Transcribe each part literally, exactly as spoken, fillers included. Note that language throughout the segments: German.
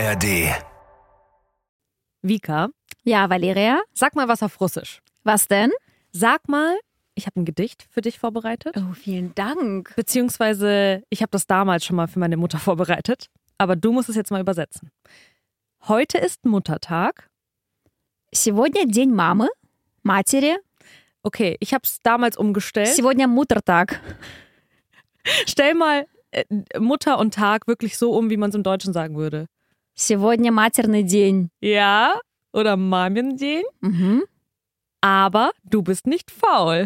R D. Vika, Ja, Valeria? sag mal was auf Russisch. Was denn? Sag mal, ich habe ein Gedicht für dich vorbereitet. Oh, vielen Dank. Beziehungsweise, ich habe das damals schon mal für meine Mutter vorbereitet. Aber du musst es jetzt mal übersetzen. Heute ist Muttertag. Сегодня день мамы, матери. Okay, ich habe es damals umgestellt. Сегодня Muttertag. Stell mal äh, Mutter und Tag wirklich so um, wie man es im Deutschen sagen würde. Сегодня матерный день. Ja, oder Mamiendien. Mhm. Aber du bist nicht faul.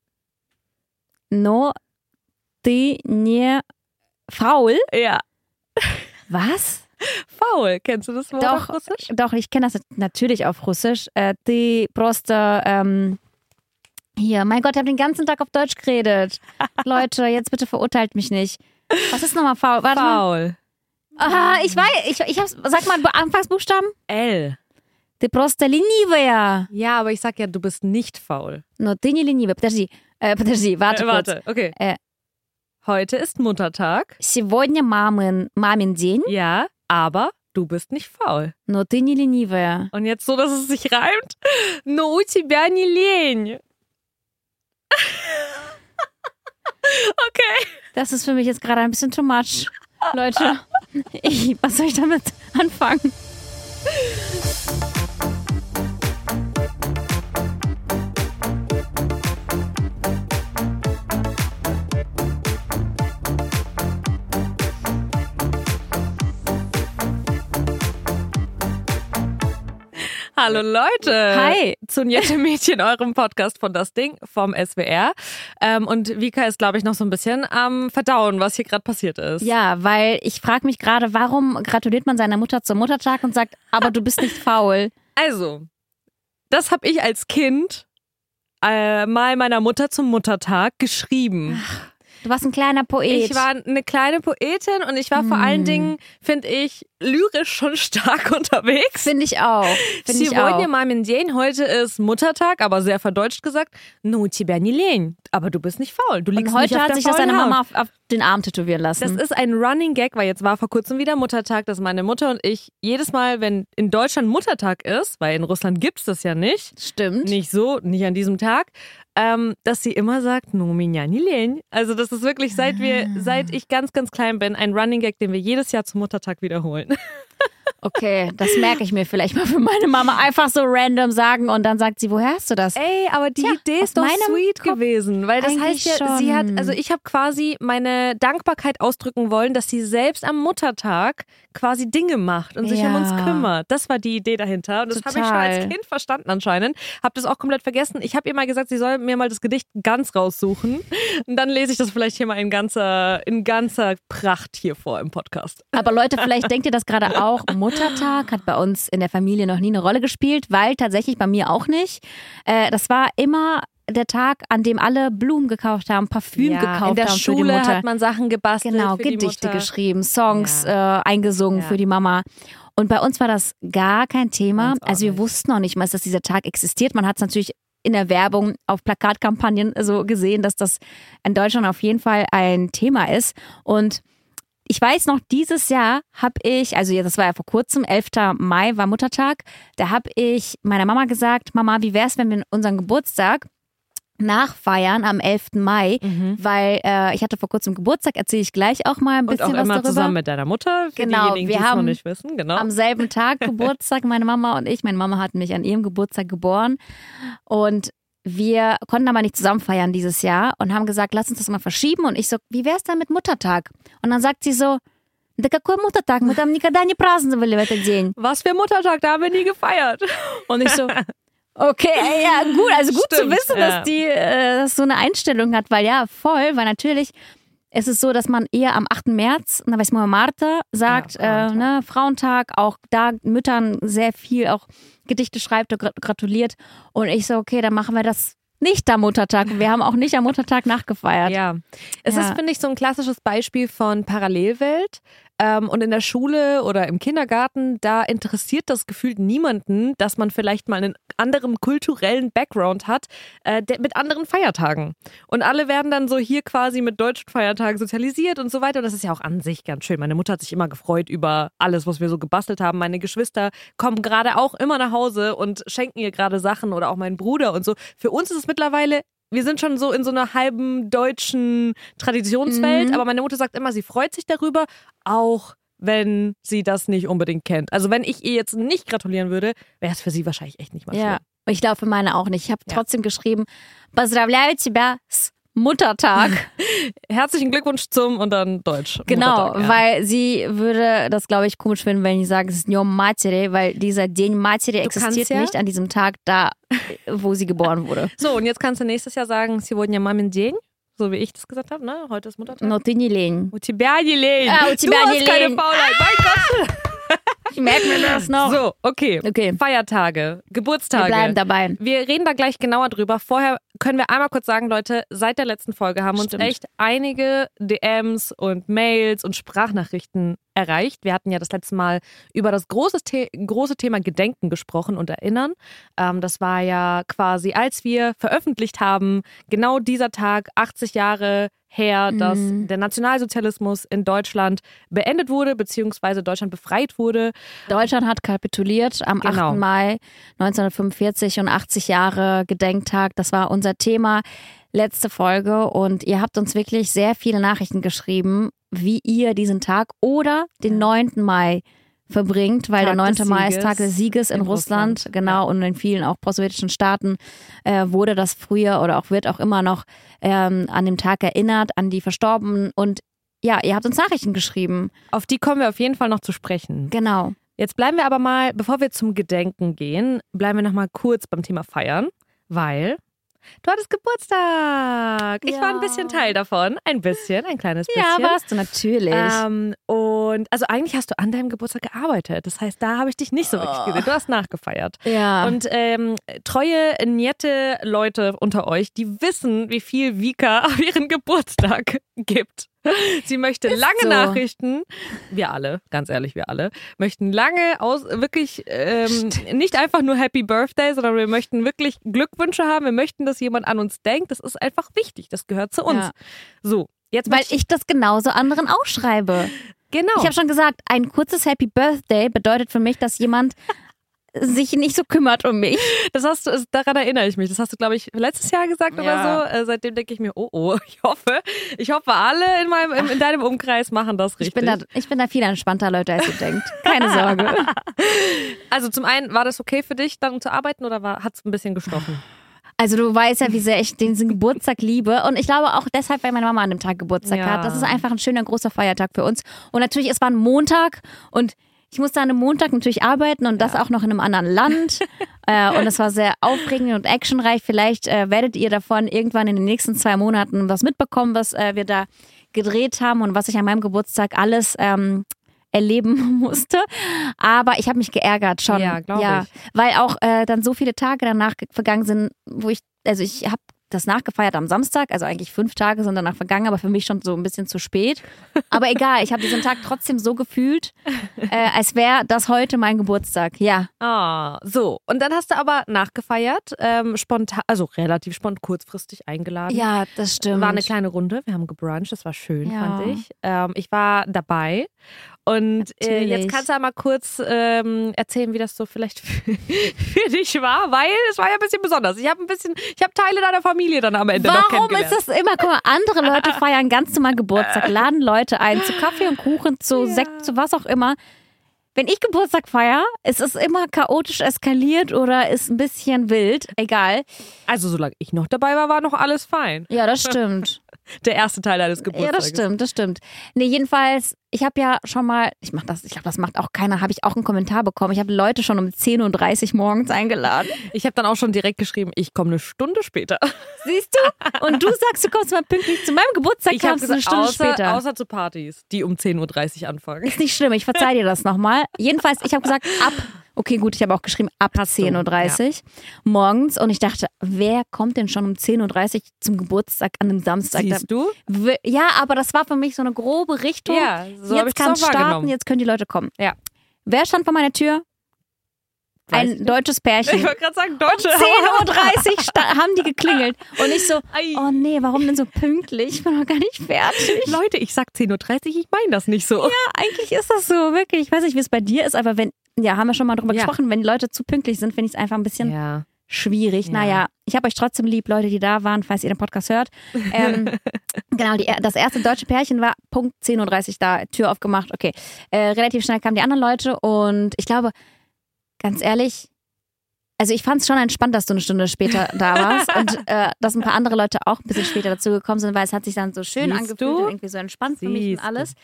Но ты не faul? Ja, Was? faul. Kennst du das Wort Doch, auf Russisch? doch, ich kenne das natürlich auf Russisch. Äh, ты просто, ähm, hier, mein Gott, ich habe den ganzen Tag auf Deutsch geredet. Leute, jetzt bitte verurteilt mich nicht. Was ist nochmal faul? Warte mal. Faul. Ah, ich weiß, ich, ich hab's, sag mal Anfangsbuchstaben. L. Ты просто ленивая. Ja, aber ich sag ja, du bist nicht faul. Но ты не ленивая. Подожди, äh, подожди, warte Äh, kurz. warte, okay. Äh. Heute ist Muttertag. Сегодня мамин, мамин день, Ja, aber du bist nicht faul. но ты не ленивая. Und jetzt so, dass es sich reimt. Но у тебя не лень. Okay. Das ist für mich jetzt gerade ein bisschen too much. Leute, ich, was soll ich damit anfangen? Hallo Leute. Hi. Zu Niette Mädchen, eurem Podcast von Das Ding vom S W R. Ähm, und Vika ist, glaube ich, noch so ein bisschen am Verdauen, was hier gerade passiert ist. Ja, weil ich frage mich gerade, warum gratuliert man seiner Mutter zum Muttertag und sagt, aber du bist nicht faul? Also, das habe ich als Kind äh, mal meiner Mutter zum Muttertag geschrieben. Du warst ein kleiner Poet. Ich war eine kleine Poetin und ich war vor allen Dingen, finde ich, lyrisch schon stark unterwegs. Finde ich auch. Finde ich auch. Сегодня мамин день, heute ist Muttertag, aber sehr verdeutscht gesagt. Ну, у тебя не лень. Aber du bist nicht faul. Du liegst Und heute nicht auf hat der sich das faulen deine Mama Haut. auf, auf den Arm tätowieren lassen. Das ist ein Running Gag, weil jetzt war vor kurzem wieder Muttertag, dass meine Mutter und ich jedes Mal, wenn in Deutschland Muttertag ist, weil in Russland gibt's das ja nicht, Stimmt. nicht so, nicht an diesem Tag, ähm, dass sie immer sagt, no меня не лень. Also das ist wirklich, seit wir, seit ich ganz, ganz klein bin, ein Running Gag, den wir jedes Jahr zum Muttertag wiederholen. Okay, das merke ich mir vielleicht mal für meine Mama. Einfach so random sagen und dann sagt sie, woher hast du das? Ey, aber die Tja, Idee aus ist doch meinem sweet Kopf gewesen, weil das eigentlich heißt ja, sie hat, schon. also ich habe quasi meine Dankbarkeit ausdrücken wollen, dass sie selbst am Muttertag quasi Dinge macht und sich um Ja. uns kümmert. Das war die Idee dahinter und das habe ich schon Total. als Kind verstanden anscheinend. Habe das auch komplett vergessen. Ich habe ihr mal gesagt, sie soll mir mal das Gedicht ganz raussuchen und dann lese ich das vielleicht hier mal in ganzer, in ganzer Pracht hier vor im Podcast. Aber Leute, vielleicht denkt ihr das gerade auch. Muttertag hat bei uns in der Familie noch nie eine Rolle gespielt, weil tatsächlich bei mir auch nicht. Äh, das war immer der Tag, an dem alle Blumen gekauft haben, Parfüm Ja, gekauft in der haben für die Schule Mutter. hat man Sachen gebastelt Genau, für die Gedichte Mutter. geschrieben, Songs äh, eingesungen Ja. für die Mama. Und bei uns war das gar kein Thema. Bei uns auch Also wir nicht. wussten noch nicht mal, dass dieser Tag existiert. Man hat es natürlich in der Werbung auf Plakatkampagnen so gesehen, dass das in Deutschland auf jeden Fall ein Thema ist. Und ich weiß noch, dieses Jahr habe ich, also ja, das war ja vor kurzem, elften Mai war Muttertag, da habe ich meiner Mama gesagt, Mama, wie wär's, wenn wir unseren Geburtstag nachfeiern am elften Mai, weil äh, ich hatte vor kurzem Geburtstag, erzähle ich gleich auch mal ein Und bisschen auch was immer darüber. zusammen mit deiner Mutter, für Genau, diejenigen, wir die es noch haben nicht wissen. Genau. Am selben Tag Geburtstag, meine Mama und ich. Meine Mama hat mich an ihrem Geburtstag geboren und wir konnten aber nicht zusammen feiern dieses Jahr und haben gesagt, lass uns das mal verschieben. Und ich so, wie wär's dann mit Muttertag? Und dann sagt sie so, да какой Мутtatag? Мы там никогда не праздновали в этот день. Was für Muttertag, da haben wir nie gefeiert. Und ich so, okay, ja gut, also gut Stimmt, zu wissen, ja. dass die äh, dass so eine Einstellung hat, weil ja, voll, weil natürlich ist es so, dass man eher am achten März, na weiß man, Martha sagt, Ja, äh, ne, Frauentag, auch da Müttern sehr viel auch Gedichte schreibt und gratuliert. Und ich so, okay, dann machen wir das nicht am Muttertag. Wir haben auch nicht am Muttertag nachgefeiert. Ja, es Ja. ist, finde ich, so ein klassisches Beispiel von Parallelwelt. Ähm, und in der Schule oder im Kindergarten, da interessiert das gefühlt niemanden, dass man vielleicht mal einen anderen kulturellen Background hat, äh, der, mit anderen Feiertagen. Und alle werden dann so hier quasi mit deutschen Feiertagen sozialisiert und so weiter. Und das ist ja auch an sich ganz schön. Meine Mutter hat sich immer gefreut über alles, was wir so gebastelt haben. Meine Geschwister kommen gerade auch immer nach Hause und schenken ihr gerade Sachen oder auch mein Bruder und so. Für uns ist es mittlerweile, wir sind schon so in so einer halben deutschen Traditionswelt, Mhm. aber meine Mutter sagt immer, sie freut sich darüber, auch wenn sie das nicht unbedingt kennt. Also wenn ich ihr jetzt nicht gratulieren würde, wäre es für sie wahrscheinlich echt nicht mal schlimm. Ja, ich glaube für meine auch nicht. Ich habe Ja. trotzdem geschrieben, Поздравляю тебя с Muttertag. Herzlichen Glückwunsch zum und dann Deutsch. Genau, Muttertag, ja. weil sie würde das, glaube ich, komisch finden, wenn ich sage, es ist Dnём Матери, weil dieser День Матери existiert kannst ja- nicht an diesem Tag da, wo sie geboren wurde. So, und jetzt kannst du nächstes Jahr sagen, сегодня мамин день, so wie ich das gesagt habe, ne? Heute ist Muttertag. Но ты не лень. У тебя не лень. Ah, у тебя du не hast keine лень. Faulheit. Mein Gott. Ich merke mir das noch. So, okay. Okay, Feiertage, wir Geburtstage. bleiben dabei. Wir reden da gleich genauer drüber. Vorher können wir einmal kurz sagen, Leute, seit der letzten Folge haben uns Stimmt. echt einige D Ms und Mails und Sprachnachrichten erreicht. Wir hatten ja das letzte Mal über das große, The- große Thema Gedenken gesprochen und erinnern. Ähm, das war ja quasi, als wir veröffentlicht haben, genau dieser Tag, achtzig Jahre her, dass Mhm. der Nationalsozialismus in Deutschland beendet wurde, beziehungsweise Deutschland befreit wurde. Deutschland hat kapituliert am Genau. achten Mai neunzehnhundertfünfundvierzig und achtzig Jahre Gedenktag. Das war unser Thema, letzte Folge. Und ihr habt uns wirklich sehr viele Nachrichten geschrieben, wie ihr diesen Tag oder den neunten Mai verbringt, weil Tag der neunte des Mai ist Sieges Tag des Sieges in, in Russland, Russland. genau, Ja. und in vielen auch postsowjetischen Staaten äh, wurde das früher oder auch wird auch immer noch ähm, an dem Tag erinnert, an die Verstorbenen. Und ja, ihr habt uns Nachrichten geschrieben. Auf die kommen wir auf jeden Fall noch zu sprechen. Genau. Jetzt bleiben wir aber mal, bevor wir zum Gedenken gehen, bleiben wir noch mal kurz beim Thema Feiern, weil du hattest Geburtstag. Ich Ja. war ein bisschen Teil davon. Ein bisschen, ein kleines bisschen. Ja, warst du natürlich. Ähm, und also eigentlich hast du an deinem Geburtstag gearbeitet. Das heißt, da habe ich dich nicht so wirklich Oh. gesehen. Du hast nachgefeiert. ja. Und ähm, treue, nette Leute unter euch, die wissen, wie viel Vika auf ihren Geburtstag gibt. Sie möchte lange so. Nachrichten, wir alle, ganz ehrlich, wir alle, möchten lange aus, wirklich ähm, nicht einfach nur Happy Birthday, sondern wir möchten wirklich Glückwünsche haben. Wir möchten, dass jemand an uns denkt. Das ist einfach wichtig. Das gehört zu uns. Ja. So, jetzt Weil möchte ich das genauso anderen auch schreibe. genau. Ich habe schon gesagt, ein kurzes Happy Birthday bedeutet für mich, dass jemand sich nicht so kümmert um mich. Das hast du, das- daran erinnere ich mich. Das hast du, glaube ich, letztes Jahr gesagt Ja. oder so. Äh, seitdem denke ich mir, oh oh, ich hoffe, ich hoffe, alle in meinem, in, in deinem Umkreis machen das richtig. Ich bin, da, ich bin da viel entspannter, Leute, als ihr denkt. Keine Sorge. Also zum einen, war das okay für dich, dann zu arbeiten oder hat es ein bisschen gestochen? Also du weißt ja, wie sehr ich diesen Geburtstag liebe. Und ich glaube auch deshalb, weil meine Mama an dem Tag Geburtstag Ja. hat. Das ist einfach ein schöner, großer Feiertag für uns. Und natürlich, es war ein Montag und ich musste an einem Montag natürlich arbeiten und das auch noch in einem anderen Land. äh, und es war sehr aufregend und actionreich. Vielleicht äh, werdet ihr davon irgendwann in den nächsten zwei Monaten was mitbekommen, was äh, wir da gedreht haben und was ich an meinem Geburtstag alles ähm, erleben musste. Aber ich habe mich geärgert schon. Ja, glaub ich. Weil auch äh, dann so viele Tage danach ge- vergangen sind, wo ich, also ich habe das nachgefeiert am Samstag, also eigentlich fünf Tage sind danach vergangen, aber für mich schon so ein bisschen zu spät. Aber egal, ich habe diesen Tag trotzdem so gefühlt, äh, als wäre das heute mein Geburtstag. Ja. Ah, so. Und dann hast du aber nachgefeiert, ähm, spontan, also relativ spontan, kurzfristig eingeladen. Ja, das stimmt. War eine kleine Runde, wir haben gebruncht, das war schön, Ja. fand ich. Ähm, ich war dabei und äh, Natürlich. jetzt kannst du einmal kurz ähm, erzählen, wie das so vielleicht für, für dich war, weil es war ja ein bisschen besonders. Ich habe ein bisschen, ich habe Teile deiner Familie dann am Ende noch Warum kennengelernt. ist das immer? Guck mal, andere Leute feiern ganz normal Geburtstag, laden Leute ein zu Kaffee und Kuchen, zu Sekt, zu was auch immer. Wenn ich Geburtstag feiere, ist es immer chaotisch eskaliert oder ist ein bisschen wild. Egal. Also solange ich noch dabei war, war noch alles fein. Ja, das stimmt. Der erste Teil deines Ja, Geburtstags. das stimmt, das stimmt. Nee, jedenfalls, ich habe ja schon mal, ich mach das, ich glaube, das macht auch keiner, habe ich auch einen Kommentar bekommen. Ich habe Leute schon um zehn Uhr dreißig morgens eingeladen. Ich habe dann auch schon direkt geschrieben, ich komme eine Stunde später. Siehst du? Und du sagst, du kommst mal pünktlich zu meinem Geburtstag, Ich habe kommst du eine gesagt, Stunde außer, später. außer zu Partys, die um zehn Uhr dreißig anfangen. Ist nicht schlimm, ich verzeih dir das nochmal. Jedenfalls, ich habe gesagt, ab Okay, gut, ich habe auch geschrieben ab zehn Uhr dreißig ja. morgens und ich dachte, wer kommt denn schon um zehn Uhr dreißig zum Geburtstag an einem Samstag? Siehst du? Ja, aber das war für mich so eine grobe Richtung. Ja, so jetzt kann es starten, jetzt können die Leute kommen. Ja. Wer stand vor meiner Tür? Weiß Ein nicht. deutsches Pärchen. Ich wollte gerade sagen, Deutsche. Um zehn Uhr dreißig haben die geklingelt. Und ich so, oh nee, warum denn so pünktlich? Ich bin noch gar nicht fertig. Leute, ich sag zehn Uhr dreißig, ich meine das nicht so. Ja, eigentlich ist das so, wirklich. Ich weiß nicht, wie es bei dir ist, aber wenn, ja, haben wir schon mal drüber ja. gesprochen, wenn die Leute zu pünktlich sind, finde ich es einfach ein bisschen ja. schwierig. Ja. Naja, ich habe euch trotzdem lieb, Leute, die da waren, falls ihr den Podcast hört. Ähm, genau, die, das erste deutsche Pärchen war Punkt zehn Uhr dreißig da, Tür aufgemacht, okay. Äh, relativ schnell kamen die anderen Leute und ich glaube, ganz ehrlich, also ich fand es schon entspannt, dass du eine Stunde später da warst und äh, dass ein paar andere Leute auch ein bisschen später dazugekommen sind, weil es hat sich dann so schön Siehst angefühlt du? und irgendwie so entspannt für mich Siehst und alles.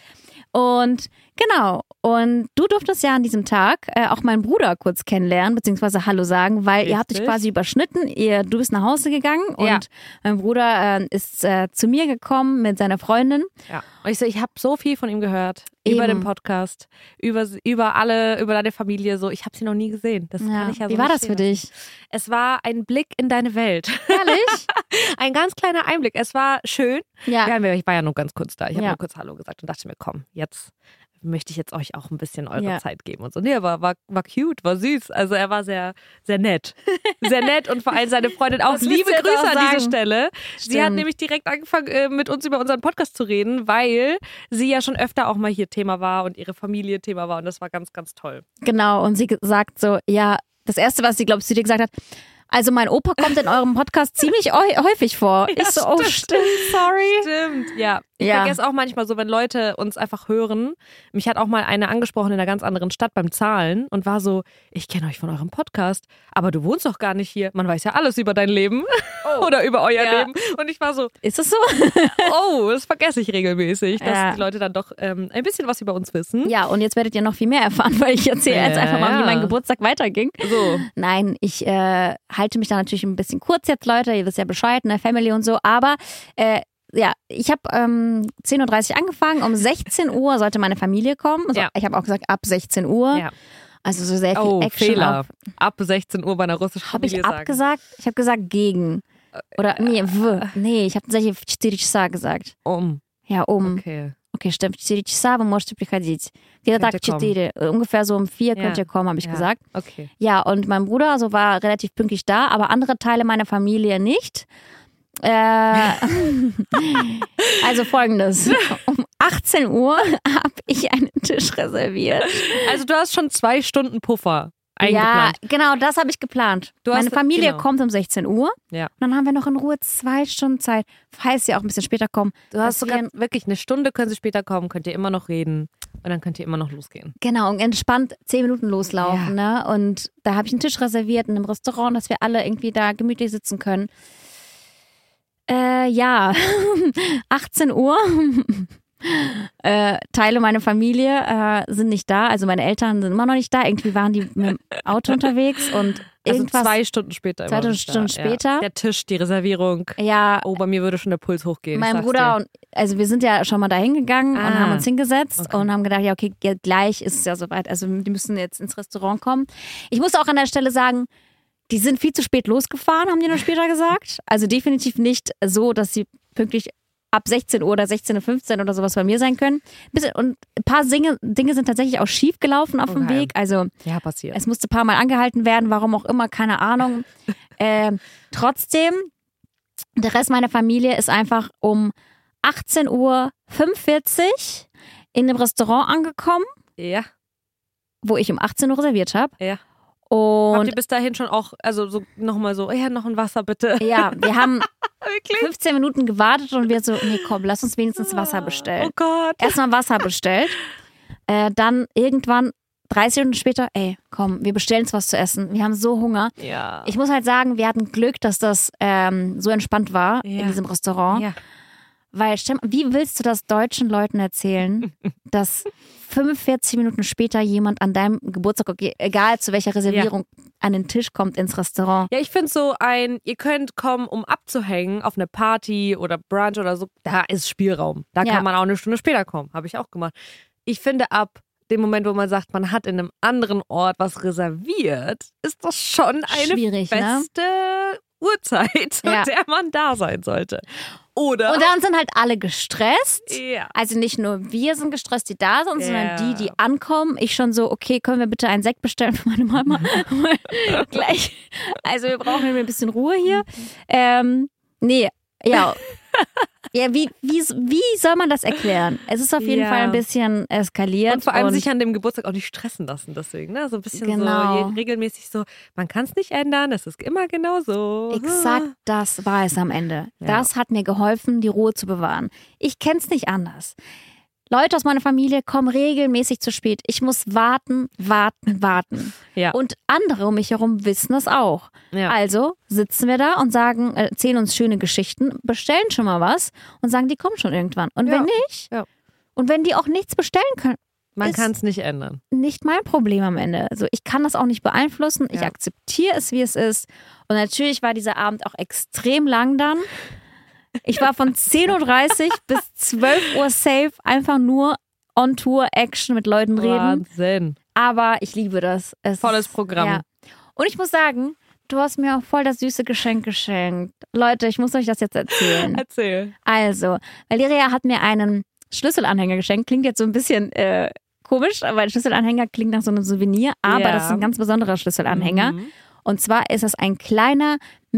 Und genau, und du durftest ja an diesem Tag äh, auch meinen Bruder kurz kennenlernen, beziehungsweise Hallo sagen, weil Richtig. ihr habt euch quasi überschnitten, ihr, du bist nach Hause gegangen und Ja. mein Bruder äh, ist äh, zu mir gekommen mit seiner Freundin. Ja. Und ich so, ich habe so viel von ihm gehört. Eben. Über den Podcast, über, über alle, über deine Familie. So, ich habe sie noch nie gesehen. Das Ja. kann ich ja so Wie war nicht das für stehen lassen. dich? Es war ein Blick in deine Welt. Ehrlich? Ein ganz kleiner Einblick. Es war schön. Ja. Ja, ich war ja nur ganz kurz da. Ich habe Ja. nur kurz Hallo gesagt und dachte mir, komm, jetzt möchte ich jetzt euch auch ein bisschen eure Ja. Zeit geben und so. Nee, aber war, war cute, war süß. Also er war sehr, sehr nett. Sehr nett und vor allem seine Freundin auch. Das willst Liebe du jetzt Grüße auch an diese sagen. Stelle. Sie hat Stimmt. nämlich direkt angefangen, äh, mit uns über unseren Podcast zu reden, weil sie ja schon öfter auch mal hier Thema war und ihre Familie Thema war und das war ganz, ganz toll. Genau, und sie sagt so, ja, das Erste, was sie, glaube ich, zu dir gesagt hat, also mein Opa kommt in eurem Podcast ziemlich eu- häufig vor. Ja, ich so, oh stimmt. stimmt, sorry. Stimmt, ja. Ich Ja. vergesse auch manchmal so, wenn Leute uns einfach hören. Mich hat auch mal eine angesprochen in einer ganz anderen Stadt beim Zahlen und war so, ich kenne euch von eurem Podcast, aber du wohnst doch gar nicht hier. Man weiß ja alles über dein Leben oder über euer Ja. Leben. Und ich war so, Ist das so? oh, das vergesse ich regelmäßig, dass Ja. die Leute dann doch ähm, ein bisschen was über uns wissen. Ja, und jetzt werdet ihr noch viel mehr erfahren, weil ich erzähle jetzt Ja, einfach mal, wie ja. mein Geburtstag weiterging. So. Nein, ich äh, halte mich da natürlich ein bisschen kurz jetzt, Leute. Ihr wisst ja Bescheid, ne, Family und so. Aber äh, ja, ich habe ähm, zehn Uhr dreißig angefangen. Um sechzehn Uhr sollte meine Familie kommen. Also, Ja. Ich habe auch gesagt, ab sechzehn Uhr. Ja. Also so sehr viel Oh, Action. Fehler. Auf. Ab sechzehn Uhr bei einer russischen Habe ich Familie sagen. abgesagt? Ich habe gesagt gegen. Oder nee, w. Nee, ich habe tatsächlich четыре часа gesagt. Um. Ja, um. Okay. Okay, stimmt. четыре часа вы можете приходить. Где-то Könnt так ihr kommen. четыре. Ungefähr so um vier Ja. könnt ihr kommen, habe ich Ja. gesagt. Okay. Ja, und mein Bruder also war relativ pünktlich da, aber andere Teile meiner Familie nicht. Äh, also folgendes. Um achtzehn Uhr habe ich einen Tisch reserviert. Also du hast schon zwei Stunden Puffer Ja, eingeplant. genau, das habe ich geplant. Du hast- Meine Familie genau. kommt um sechzehn Uhr. Ja. Und dann haben wir noch in Ruhe zwei Stunden Zeit. Falls sie auch ein bisschen später kommen. Du hast dass wir- sogar wirklich eine Stunde, können sie später kommen, könnt ihr immer noch reden und dann könnt ihr immer noch losgehen. Genau, und entspannt zehn Minuten loslaufen. Ne? Und da habe ich einen Tisch reserviert in einem Restaurant, dass wir alle irgendwie da gemütlich sitzen können. Äh, ja, achtzehn Uhr. Äh, Teile meiner Familie äh, sind nicht da, also meine Eltern sind immer noch nicht da. Irgendwie waren die mit dem Auto unterwegs und Also irgendwas. zwei Stunden später. Zwei immer noch Stunden da. später. Ja. Der Tisch, die Reservierung. ja, Oh, bei mir würde schon der Puls hochgehen. ich mein sag's Bruder dir. und also wir sind ja schon mal da hingegangen und Ah, haben uns hingesetzt okay. und haben gedacht, ja okay, ja, gleich ist es ja soweit. Also die müssen jetzt ins Restaurant kommen. Ich muss auch an der Stelle sagen, die sind viel zu spät losgefahren, haben die noch später gesagt. Also definitiv nicht so, dass sie pünktlich ab sechzehn Uhr oder sechzehn Uhr fünfzehn oder sowas bei mir sein können. Bisschen- Und ein paar Dinge, Dinge sind tatsächlich auch schief gelaufen auf dem Okay. Weg. Also Ja, passiert. es musste ein paar Mal angehalten werden, warum auch immer, keine Ahnung. ähm, trotzdem, der Rest meiner Familie ist einfach um achtzehn Uhr fünfundvierzig in dem Restaurant angekommen, Ja, wo ich um achtzehn Uhr reserviert habe. ja. Habt Und ihr bis dahin schon auch, also so nochmal so, ja, noch ein Wasser bitte. ja, wir haben Wirklich? fünfzehn Minuten gewartet und wir so, nee, komm, lass uns wenigstens Wasser bestellen. Oh Gott. Erstmal Wasser bestellt. Äh, dann irgendwann dreißig Minuten später, ey, komm, wir bestellen uns was zu essen. Wir haben so Hunger. Ja. Ich muss halt sagen, wir hatten Glück, dass das ähm, so entspannt war Ja. in diesem Restaurant. Ja. Weil, stell mal, wie willst du das deutschen Leuten erzählen, dass fünfundvierzig Minuten später jemand an deinem Geburtstag, okay, egal zu welcher Reservierung, an den Tisch kommt ins Restaurant? Ja, ich finde so ein, ihr könnt kommen, um abzuhängen auf eine Party oder Brunch oder so, da ist Spielraum. Da Ja. kann man auch eine Stunde später kommen. Habe ich auch gemacht. Ich finde ab dem Moment, wo man sagt, man hat in einem anderen Ort was reserviert, ist das schon eine Schwierig, feste ne? Uhrzeit, Ja. in der man da sein sollte. Oder? Und dann sind halt alle gestresst. Ja. Also nicht nur wir sind gestresst, die da sind, sondern Ja. die, die ankommen. Ich schon so, okay, können wir bitte einen Sekt bestellen für meine Mama? Gleich. Also wir brauchen ein bisschen Ruhe hier. Ähm, nee, ja. Ja, wie, wie, wie soll man das erklären? Es ist auf jeden Ja. Fall ein bisschen eskaliert. Und vor allem und sich an dem Geburtstag auch nicht stressen lassen, deswegen, ne? So ein bisschen Genau. so je- regelmäßig so, man kann es nicht ändern, es ist immer genau so. Exakt das war es am Ende. Ja. Das hat mir geholfen, die Ruhe zu bewahren. Ich kenn's nicht anders. Leute aus meiner Familie kommen regelmäßig zu spät. Ich muss warten, warten, warten. Ja. Und andere um mich herum wissen es auch. Ja. Also sitzen wir da und sagen, äh, erzählen uns schöne Geschichten, bestellen schon mal was und sagen, die kommen schon irgendwann. Und Ja. wenn nicht, Ja. und wenn die auch nichts bestellen können, Man ist- kann es nicht ändern. nicht mein Problem am Ende. Also ich kann das auch nicht beeinflussen. Ich Ja. akzeptiere es, wie es ist. Und natürlich war dieser Abend auch extrem lang dann. Ich war von zehn Uhr dreißig bis zwölf Uhr safe, einfach nur on Tour, Action, mit Leuten reden. Wahnsinn. Aber ich liebe das. Es Volles ist- Programm. Ja. Und ich muss sagen, du hast mir auch voll das süße Geschenk geschenkt. Leute, ich muss euch das jetzt erzählen. Erzähl. Also, Valeria hat mir einen Schlüsselanhänger geschenkt. Klingt jetzt so ein bisschen äh, komisch, aber ein Schlüsselanhänger klingt nach so einem Souvenir. Aber Ja. das ist ein ganz besonderer Schlüsselanhänger. Mhm. Und zwar ist es ein kleiner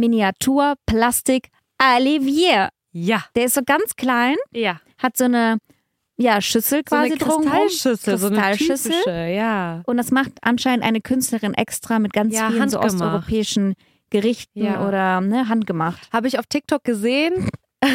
Miniatur-Plastik-Alivier. Ja. Der ist so ganz klein, Ja. hat so eine ja, Schüssel So eine quasi drumherum. Kristallschüssel, so eine Kristallschüssel. typische, ja. Und das macht anscheinend eine Künstlerin extra mit ganz Ja, vielen so handgemacht. osteuropäischen Gerichten Ja. oder ne, handgemacht. Habe ich auf TikTok gesehen. Du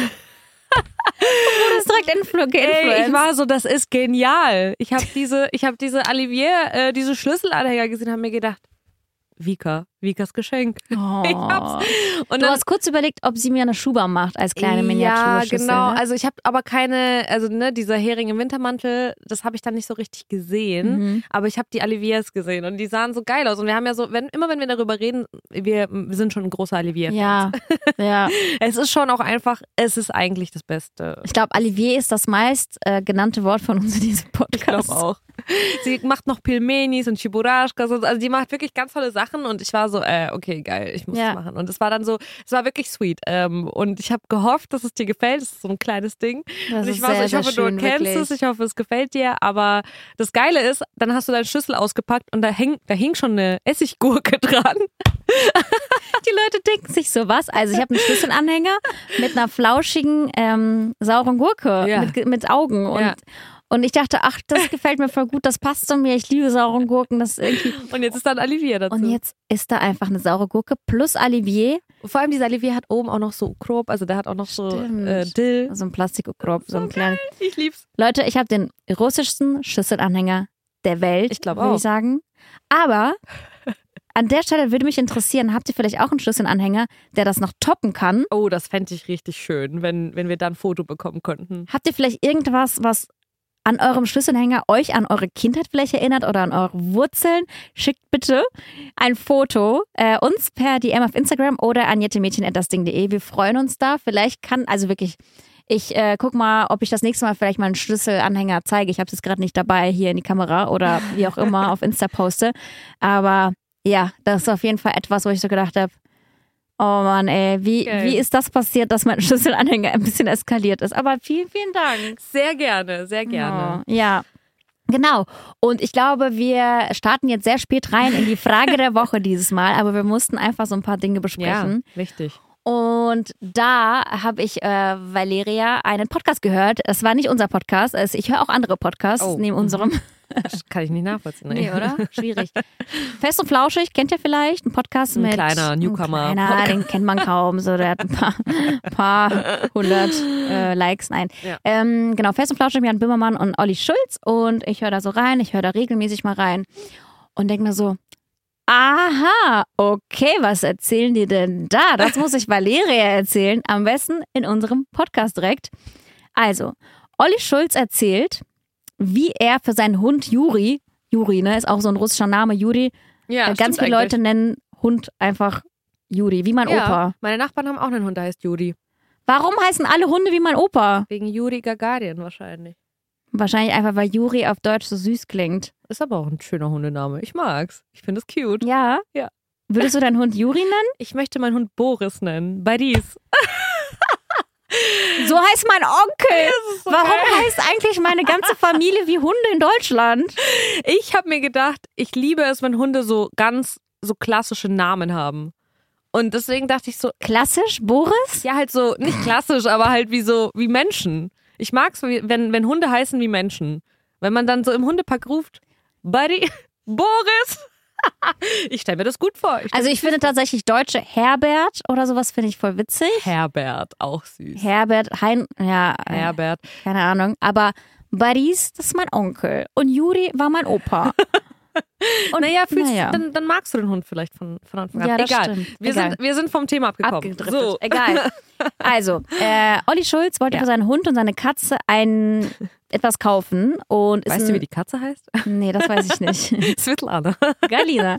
bist direkt influ Ey, ich geinfluenced. war so, das ist genial. Ich habe diese, ich habe diese Olivier, äh, diese Schlüsselanhänger gesehen, habe mir gedacht, Vika, Vikas Geschenk. Oh. Ich hab's. Und Du dann, hast kurz überlegt, ob sie mir eine Schuber macht als kleine Miniaturschüssel. Ja, genau. Ne? Also ich habe aber keine, also ne, dieser Hering im Wintermantel, das habe ich dann nicht so richtig gesehen. Mhm. Aber ich habe die Oliviers gesehen und die sahen so geil aus. Und wir haben ja so, wenn, immer wenn wir darüber reden, wir, wir sind schon ein großer Olivier. Ja, ja. Es ist schon auch einfach, es ist eigentlich das Beste. Ich glaube, Olivier ist das meist äh, genannte Wort von uns in diesem Ich Podcast. glaube auch. Sie macht noch Pilmenis und Chiburaschkas und also die macht wirklich ganz tolle Sachen und ich war so, äh, okay, geil, ich muss Ja. das machen. Und es war dann so, es war wirklich sweet. Ähm, und ich habe gehofft, dass es dir gefällt. Es ist so ein kleines Ding. Das und ich ist war so, sehr, ich sehr hoffe, schön, du kennst wirklich. es, ich hoffe, es gefällt dir. Aber das Geile ist, dann hast du deinen Schlüssel ausgepackt und da hing, da hing schon eine Essiggurke dran. Die Leute denken sich sowas. Also ich habe einen Schlüsselanhänger mit einer flauschigen, ähm, sauren Gurke Ja. mit, mit Augen. Und, Ja. und ich dachte, ach, das gefällt mir voll gut, das passt zu mir. Ich liebe saure Gurken. Das ist irgendwie. Und jetzt ist dann Olivier dazu. Und jetzt ist da einfach eine saure Gurke plus Olivier. Vor allem dieser Olivier hat oben auch noch so Ukrop, also der hat auch noch so Stimmt. äh, Dill. So ein Plastikukrop, so ein kleiner. Ich lieb's. Leute, ich habe den russischsten Schlüsselanhänger der Welt, Ich glaub würde auch. ich sagen. Aber an der Stelle würde mich interessieren, habt ihr vielleicht auch einen Schlüsselanhänger, der das noch toppen kann? Oh, das fände ich richtig schön, wenn, wenn wir da ein Foto bekommen könnten. Habt ihr vielleicht irgendwas, was an eurem Schlüsselanhänger euch an eure Kindheit vielleicht erinnert oder an eure Wurzeln? Schickt bitte ein Foto äh, uns per D M auf Instagram oder an jettemädchen at dasding punkt de. Wir freuen uns da. Vielleicht kann, also wirklich, ich äh, guck mal, ob ich das nächste Mal vielleicht mal einen Schlüsselanhänger zeige. Ich habe es jetzt gerade nicht dabei hier in die Kamera oder wie auch immer auf Insta poste. Aber ja, das ist auf jeden Fall etwas, wo ich so gedacht habe, oh Mann, ey, wie, Geil. wie ist das passiert, dass mein Schlüsselanhänger ein bisschen eskaliert ist? Aber vielen, vielen Dank. Sehr gerne, sehr gerne. Oh, ja. Genau. Und ich glaube, wir starten jetzt sehr spät rein in die Frage der Woche dieses Mal, aber wir mussten einfach so ein paar Dinge Ja, besprechen. richtig. Und da habe ich äh, Valeria einen Podcast gehört. Das war nicht unser Podcast. Also ich höre auch andere Podcasts Oh, neben mhm. unserem. Das kann ich nicht nachvollziehen. Nee, oder? Schwierig. Fest und Flauschig, kennt ihr vielleicht? Ein Podcast Ein mit... kleiner Newcomer. Ein kleiner, den kennt man kaum. So, der hat ein paar, paar hundert äh, Likes. Nein. Ja. Ähm, genau, Fest und Flauschig mit Jan Böhmermann und Olli Schulz. Und ich höre da so rein. Ich höre da regelmäßig mal rein. Und denke mir so, aha, okay, was erzählen die denn da? Das muss ich Valeria erzählen. Am besten in unserem Podcast direkt. Also, Olli Schulz erzählt, wie er für seinen Hund Juri, Juri, ne, ist auch so ein russischer Name, Juri, Ja, äh, ganz stimmt viele Leute eigentlich. nennen Hund einfach Juri, wie mein Ja, Opa. meine Nachbarn haben auch einen Hund, der heißt Juri. Warum heißen alle Hunde wie mein Opa? Wegen Juri Gagarin wahrscheinlich. Wahrscheinlich einfach, weil Juri auf Deutsch so süß klingt. Ist aber auch ein schöner Hundename. Ich mag's. Ich finde es cute. Ja? Ja. Würdest du deinen Hund Juri nennen? Ich möchte meinen Hund Boris nennen. Baris. So heißt mein Onkel. So Warum geil. heißt eigentlich meine ganze Familie wie Hunde in Deutschland? Ich habe mir gedacht, ich liebe es, wenn Hunde so ganz so klassische Namen haben. Und deswegen dachte ich so, Klassisch, Boris? ja halt so, nicht klassisch, aber halt wie so, wie Menschen. Ich mag's, wenn, wenn Hunde heißen wie Menschen. Wenn man dann so im Hundepark ruft, Buddy, Boris. Ich stelle mir das gut vor. Ich Also ich finde tatsächlich Deutsche Herbert oder sowas finde ich voll witzig. Herbert, auch süß. Herbert, Hein, ja, äh, Herbert. keine Ahnung. Aber Boris, das ist mein Onkel. Und Juri war mein Opa. Und naja, fühlst, naja. Dann, dann magst du den Hund vielleicht von, von Anfang an. Ja, das Egal. stimmt. Wir, Egal. Sind, wir sind vom Thema abgekommen. Abgedriftet. So. Egal. Also, äh, Olli Schulz wollte Ja. für seinen Hund und seine Katze ein etwas kaufen. Und ist Weißt ein, du, wie die Katze heißt? Nee, das weiß ich nicht. Svetlana. Galina.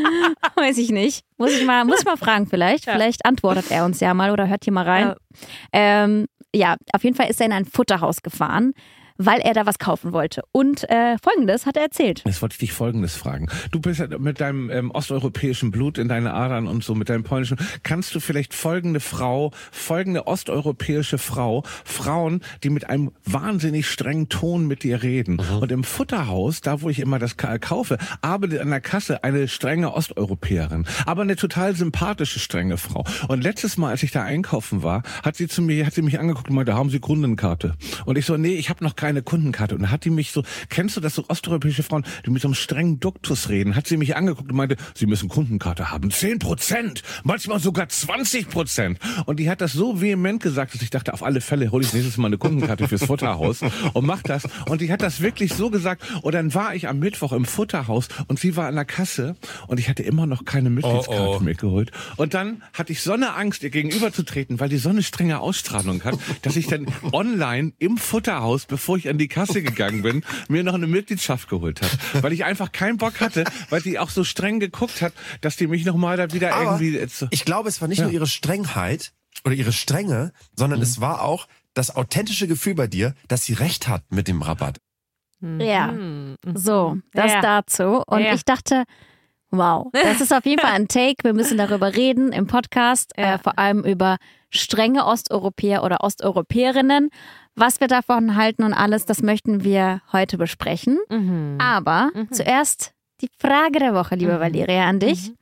Weiß ich nicht. Muss ich mal, muss ich mal fragen vielleicht. Ja. Vielleicht antwortet er uns ja mal oder hört hier mal rein. Ja. Ähm, ja, auf jeden Fall ist er in ein Futterhaus gefahren, weil er da was kaufen wollte. Und äh, Folgendes hat er erzählt. Jetzt wollte ich dich Folgendes fragen. Du bist ja mit deinem ähm, osteuropäischen Blut in deine Adern und so, mit deinem polnischen. Kannst du vielleicht folgende Frau, folgende osteuropäische Frau, Frauen, die mit einem wahnsinnig strengen Ton mit dir reden. Mhm. Und im Futterhaus, da wo ich immer das kaufe, arbeitet an der Kasse eine strenge Osteuropäerin. Aber eine total sympathische, strenge Frau. Und letztes Mal, als ich da einkaufen war, hat sie zu mir, hat sie mich angeguckt und meinte, haben Sie Kundenkarte? Und ich so, nee, ich habe noch keine Kundenkarte. Und dann hat die mich so, kennst du das, so osteuropäische Frauen, die mit so einem strengen Duktus reden, hat sie mich angeguckt und meinte, Sie müssen Kundenkarte haben. Zehn Prozent, manchmal sogar zwanzig Prozent. Und die hat das so vehement gesagt, dass ich dachte, auf alle Fälle hole ich nächstes Mal eine Kundenkarte fürs Futterhaus und mach das. Und die hat das wirklich so gesagt. Und dann war ich am Mittwoch im Futterhaus und sie war an der Kasse und ich hatte immer noch keine Mitgliedskarte oh, oh. mitgeholt. Und dann hatte ich so eine Angst, ihr gegenüberzutreten, weil die so eine strenge Ausstrahlung hat, dass ich dann online im Futterhaus, bevor ich an die Kasse gegangen bin, mir noch eine Mitgliedschaft geholt habe. Weil ich einfach keinen Bock hatte, weil die auch so streng geguckt hat, dass die mich nochmal da wieder Aber irgendwie... Jetzt, ich glaube, es war nicht Ja. nur ihre Strengheit oder ihre Strenge, sondern Mhm. es war auch das authentische Gefühl bei dir, dass sie recht hat mit dem Rabatt. Ja. Mhm. So, das Ja. dazu. Und Ja. ich dachte, wow, das ist auf jeden Fall ein Take. Wir müssen darüber reden im Podcast, Ja. äh, vor allem über strenge Osteuropäer oder Osteuropäerinnen. Was wir davon halten und alles, das möchten wir heute besprechen. Mhm. Aber zuerst die Frage der Woche, liebe Mhm. Valeria, an dich.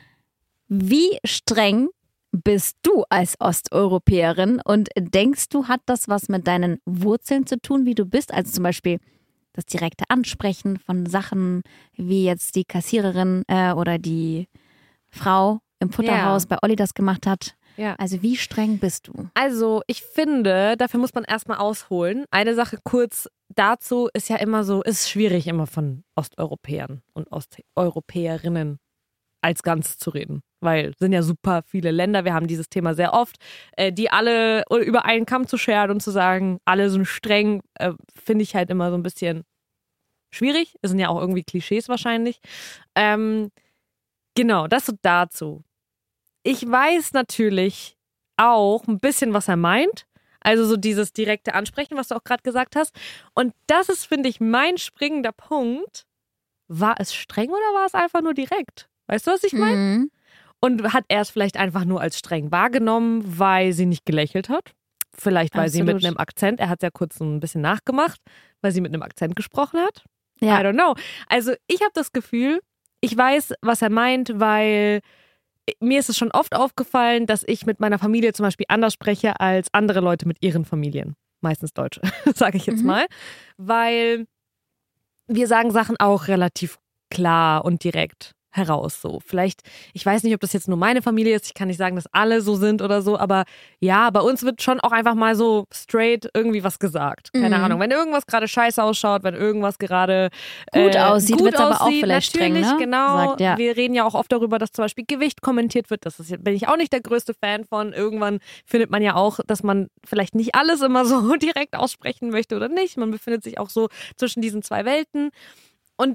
Wie streng bist du als Osteuropäerin und denkst du, hat das was mit deinen Wurzeln zu tun, wie du bist? Also zum Beispiel das direkte Ansprechen von Sachen, wie jetzt die Kassiererin äh, oder die Frau im Futterhaus Ja. bei Olli das gemacht hat. Ja. Also wie streng bist du? Also, ich finde, dafür muss man erstmal ausholen. Eine Sache kurz dazu ist ja immer so, ist schwierig immer von Osteuropäern und Osteuropäerinnen als Ganzes zu reden. Weil sind ja super viele Länder, wir haben dieses Thema sehr oft, äh, die alle über einen Kamm zu scheren und zu sagen, alle sind streng, äh, finde ich halt immer so ein bisschen schwierig. Es sind ja auch irgendwie Klischees wahrscheinlich. Ähm, genau, das so dazu. Ich weiß natürlich auch ein bisschen, was er meint. Also so dieses direkte Ansprechen, was du auch gerade gesagt hast. Und das ist, finde ich, mein springender Punkt. War es streng oder war es einfach nur direkt? Weißt du, was ich meine? Mhm. Und hat er es vielleicht einfach nur als streng wahrgenommen, weil sie nicht gelächelt hat? Vielleicht, weil sie Absolut. mit einem Akzent, er hat es ja kurz so ein bisschen nachgemacht, weil sie mit einem Akzent gesprochen hat. Ja. I don't know. Also ich habe das Gefühl, ich weiß, was er meint, weil mir ist es schon oft aufgefallen, dass ich mit meiner Familie zum Beispiel anders spreche als andere Leute mit ihren Familien. Meistens Deutsche, sage ich jetzt Mhm. mal. Weil wir sagen Sachen auch relativ klar und direkt heraus. So, vielleicht, ich weiß nicht, ob das jetzt nur meine Familie ist, ich kann nicht sagen, dass alle so sind oder so, aber ja, bei uns wird schon auch einfach mal so straight irgendwie was gesagt. Keine Mhm. Ahnung, wenn irgendwas gerade scheiße ausschaut, wenn irgendwas gerade Gut äh, aussieht, gut wird's aber auch aussieht, vielleicht streng, natürlich, ne? genau. Sagt, ja. Wir reden ja auch oft darüber, dass zum Beispiel Gewicht kommentiert wird. Das ist, bin ich auch nicht der größte Fan von. Irgendwann findet man ja auch, dass man vielleicht nicht alles immer so direkt aussprechen möchte oder nicht. Man befindet sich auch so zwischen diesen zwei Welten. Und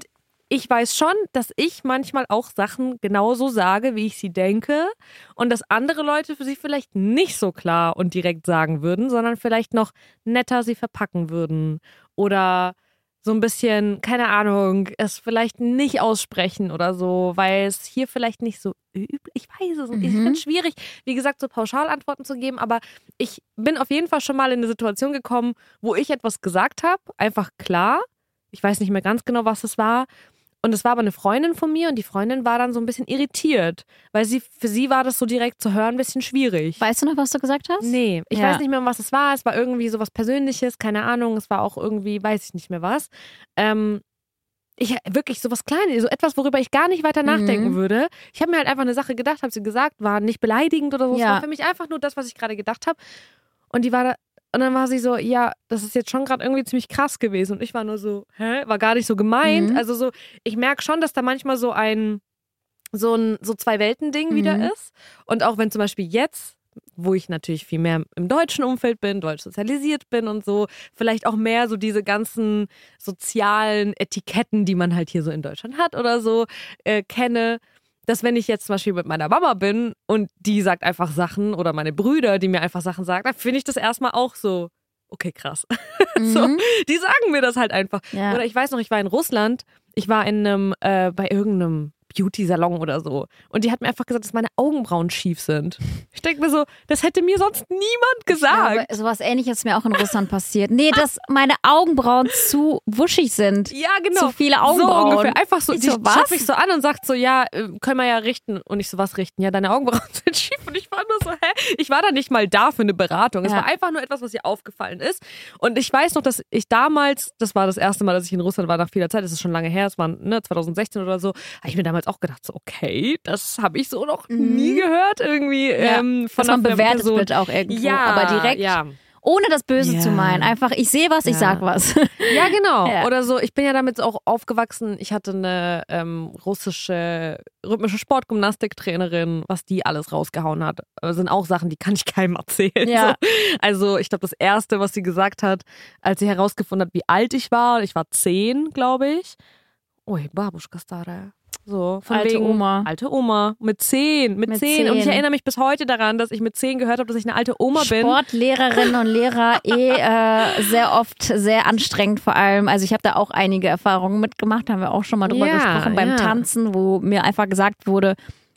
ich weiß schon, dass ich manchmal auch Sachen genauso sage, wie ich sie denke und dass andere Leute für sie vielleicht nicht so klar und direkt sagen würden, sondern vielleicht noch netter sie verpacken würden oder so ein bisschen, keine Ahnung, es vielleicht nicht aussprechen oder so, weil es hier vielleicht nicht so üblich, ich weiß es nicht, mhm. ich finde es schwierig, wie gesagt, so Pauschalantworten zu geben, aber ich bin auf jeden Fall schon mal in eine Situation gekommen, wo ich etwas gesagt habe, einfach klar, ich weiß nicht mehr ganz genau, was es war. Und es war aber eine Freundin von mir und die Freundin war dann so ein bisschen irritiert, weil sie für sie war das so direkt zu hören ein bisschen schwierig. Weißt du noch, was du gesagt hast? Nee, ich ja. weiß nicht mehr, was es war. Es war irgendwie so was Persönliches, keine Ahnung. Es war auch irgendwie, weiß ich nicht mehr was. Ähm, ich wirklich so was Kleines, so etwas, worüber ich gar nicht weiter nachdenken mhm. würde. Ich habe mir halt einfach eine Sache gedacht, habe sie gesagt, war nicht beleidigend oder so. Es ja. war für mich einfach nur das, was ich gerade gedacht habe. Und die war da. Und dann war sie so, ja, das ist jetzt schon gerade irgendwie ziemlich krass gewesen. Und ich war nur so, hä? War gar nicht so gemeint. Mhm. Also so, ich merke schon, dass da manchmal so ein, so ein, so Zwei-Welten-Ding mhm. wieder ist. Und auch wenn zum Beispiel jetzt, wo ich natürlich viel mehr im deutschen Umfeld bin, deutsch sozialisiert bin und so, vielleicht auch mehr so diese ganzen sozialen Etiketten, die man halt hier so in Deutschland hat oder so, äh, kenne. Dass wenn ich jetzt zum Beispiel mit meiner Mama bin und die sagt einfach Sachen oder meine Brüder, die mir einfach Sachen sagen, dann finde ich das erstmal auch so, okay, krass. Mhm. So, die sagen mir das halt einfach. Ja. Oder ich weiß noch, ich war in Russland, ich war in einem, äh, bei irgendeinem Beauty-Salon oder so. Und die hat mir einfach gesagt, dass meine Augenbrauen schief sind. Ich denke mir so, das hätte mir sonst niemand gesagt. Ich glaube, sowas Ähnliches ist mir auch in Russland passiert. Nee, dass meine Augenbrauen zu wuschig sind. Ja, genau. Zu viele Augenbrauen. So ungefähr. Einfach so, ich die so, was? schaut mich so an und sagt so, ja, können wir ja richten. Und ich so, was richten? Ja, deine Augenbrauen sind schief. Und ich war nur so, hä? Ich war da nicht mal da für eine Beratung. Es ja. war einfach nur etwas, was ihr aufgefallen ist. Und ich weiß noch, dass ich damals, das war das erste Mal, dass ich in Russland war nach vieler Zeit, das ist schon lange her, es war ne, zwanzig sechzehn oder so, habe ich mir damals auch gedacht, so, okay, das habe ich so noch mhm. nie gehört irgendwie. Ja. Ähm, von dass man einer bewertet Person. wird auch irgendwo, ja, aber direkt, ja. ohne das Böse ja. zu meinen. Einfach, ich sehe was, ich ja. sag was. Ja, genau. Ja. Oder so, ich bin ja damit auch aufgewachsen, ich hatte eine ähm, russische rhythmische Sportgymnastiktrainerin, was die alles rausgehauen hat. Das sind auch Sachen, die kann ich keinem erzählen. Ja. So. Also ich glaube, das Erste, was sie gesagt hat, als sie herausgefunden hat, wie alt ich war, ich war zehn, glaube ich. Ui, Babuschka Stara. So, von alte wegen, Oma. Alte Oma. Mit zehn. Mit, Mit zehn. Und ich zehn. erinnere mich bis heute daran, dass ich mit zehn gehört habe, dass ich eine alte Oma bin. Sportlehrerinnen und Lehrer eh äh, sehr oft sehr anstrengend vor allem. Also ich habe da auch einige Erfahrungen mitgemacht, haben wir auch schon mal drüber Ja, gesprochen beim ja. Tanzen, wo mir einfach gesagt wurde,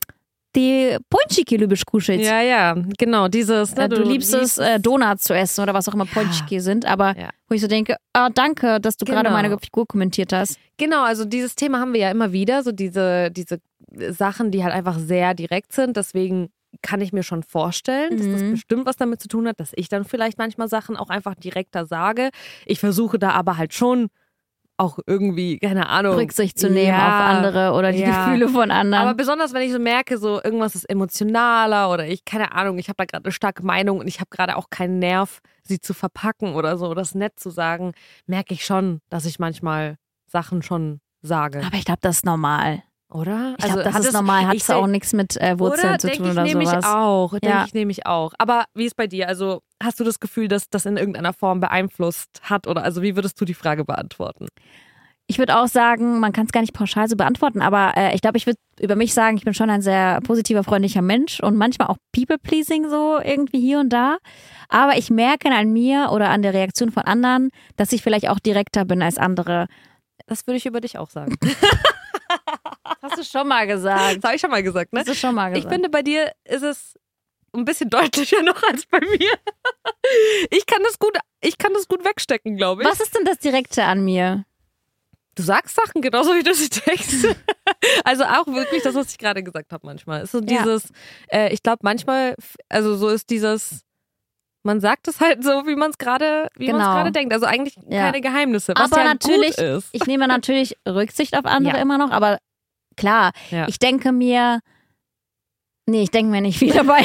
die Ponchiki lubisz kuscheln. Ja, ja, genau. Dieses. Ne, Äh, du, liebst es, äh, Donuts zu essen oder was auch immer Ja. Ponchiki sind. Aber Ja. wo ich so denke, ah, danke, dass du gerade Genau. meine Figur kommentiert hast. Genau, also dieses Thema haben wir ja immer wieder, so diese, diese Sachen, die halt einfach sehr direkt sind. Deswegen kann ich mir schon vorstellen, dass das Mhm. bestimmt was damit zu tun hat, dass ich dann vielleicht manchmal Sachen auch einfach direkter sage. Ich versuche da aber halt schon auch irgendwie, keine Ahnung. Rücksicht zu nehmen Ja, auf andere oder die ja. Gefühle von anderen. Aber besonders, wenn ich so merke, so irgendwas ist emotionaler oder ich, keine Ahnung, ich habe da gerade eine starke Meinung und ich habe gerade auch keinen Nerv, sie zu verpacken oder so, das nett zu sagen, merke ich schon, dass ich manchmal Sachen schon sage. Aber ich glaube, das ist normal. Oder? Ich glaube, Also das hat ist es- normal. Hat ich es auch denk- nichts mit äh, Wurzeln oder? zu Denk tun ich oder nämlich sowas. auch. Denke Ja. ich nämlich auch. Aber wie ist bei dir? Also hast du das Gefühl, dass das in irgendeiner Form beeinflusst hat? Oder also wie würdest du die Frage beantworten? Ich würde auch sagen, man kann es gar nicht pauschal so beantworten, aber äh, ich glaube, ich würde über mich sagen, ich bin schon ein sehr positiver, freundlicher Mensch und manchmal auch people-pleasing so irgendwie hier und da. Aber ich merke an mir oder an der Reaktion von anderen, dass ich vielleicht auch direkter bin als andere. Das würde ich über dich auch sagen. Hast du schon mal gesagt. Das habe ich schon mal gesagt, ne? Hast du schon mal Ich gesagt. finde, bei dir ist es ein bisschen deutlicher noch als bei mir. Ich kann das gut, ich kann das gut wegstecken, glaube ich. Was ist denn das Direkte an mir? Du sagst Sachen genauso, wie du sie denkst. Also auch wirklich das, was ich gerade gesagt habe manchmal. Ist so dieses, ja. äh, ich glaube manchmal, also so ist dieses, man sagt es halt so, wie man es gerade, wie Genau. man es gerade denkt. Also eigentlich Ja. keine Geheimnisse. Was Aber ja natürlich, gut ist. ich nehme natürlich Rücksicht auf andere Ja. immer noch, aber klar, Ja. ich denke mir, nee, ich denke mir nicht viel dabei.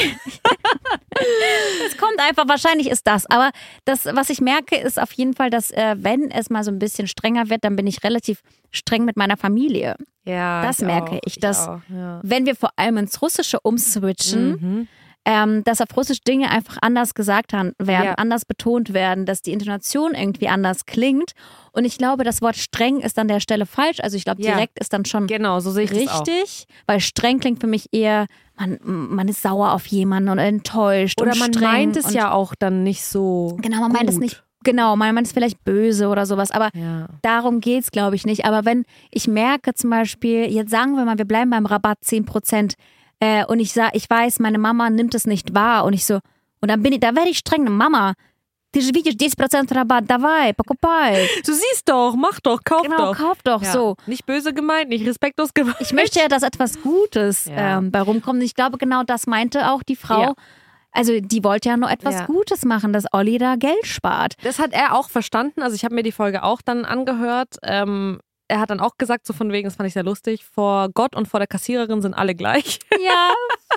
Es kommt einfach, wahrscheinlich ist das. Aber das, was ich merke, ist auf jeden Fall, dass äh, wenn es mal so ein bisschen strenger wird, dann bin ich relativ streng mit meiner Familie. Ja, Das ich merke auch, ich, dass- auch, ja. Wenn wir vor allem ins Russische umswitchen, Mhm. ähm, dass auf Russisch Dinge einfach anders gesagt werden, Ja. anders betont werden, dass die Intonation irgendwie anders klingt. Und ich glaube, das Wort streng ist an der Stelle falsch. Also ich glaube, Ja. direkt ist dann schon Genau, so sehe ich das auch. richtig, weil streng klingt für mich eher, man, man ist sauer auf jemanden und enttäuscht Oder und man streng meint es und, ja auch dann nicht so. Genau, man meint es gut. nicht, genau, man meint es vielleicht böse oder sowas, aber Ja. darum geht's, glaube ich, nicht. Aber wenn ich merke zum Beispiel, jetzt sagen wir mal, wir bleiben beim Rabatt zehn Prozent äh, und ich sag, ich weiß, meine Mama nimmt es nicht wahr und ich so, und dann bin ich, da werde ich streng, Mama, ты же видишь десять процентов Rabatt, давай, покупай. Du siehst doch, mach doch, kauf Genau, doch. kauf doch, Ja. so. Nicht böse gemeint, nicht respektlos gemeint. Ich möchte ja, dass etwas Gutes Ja. ähm, bei rumkommt. Und ich glaube, genau das meinte auch die Frau. Ja. Also die wollte ja nur etwas Ja. Gutes machen, dass Olli da Geld spart. Das hat er auch verstanden. Also ich habe mir die Folge auch dann angehört. Ähm, er hat dann auch gesagt, so von wegen, das fand ich sehr lustig, vor Gott und vor der Kassiererin sind alle gleich. Ja,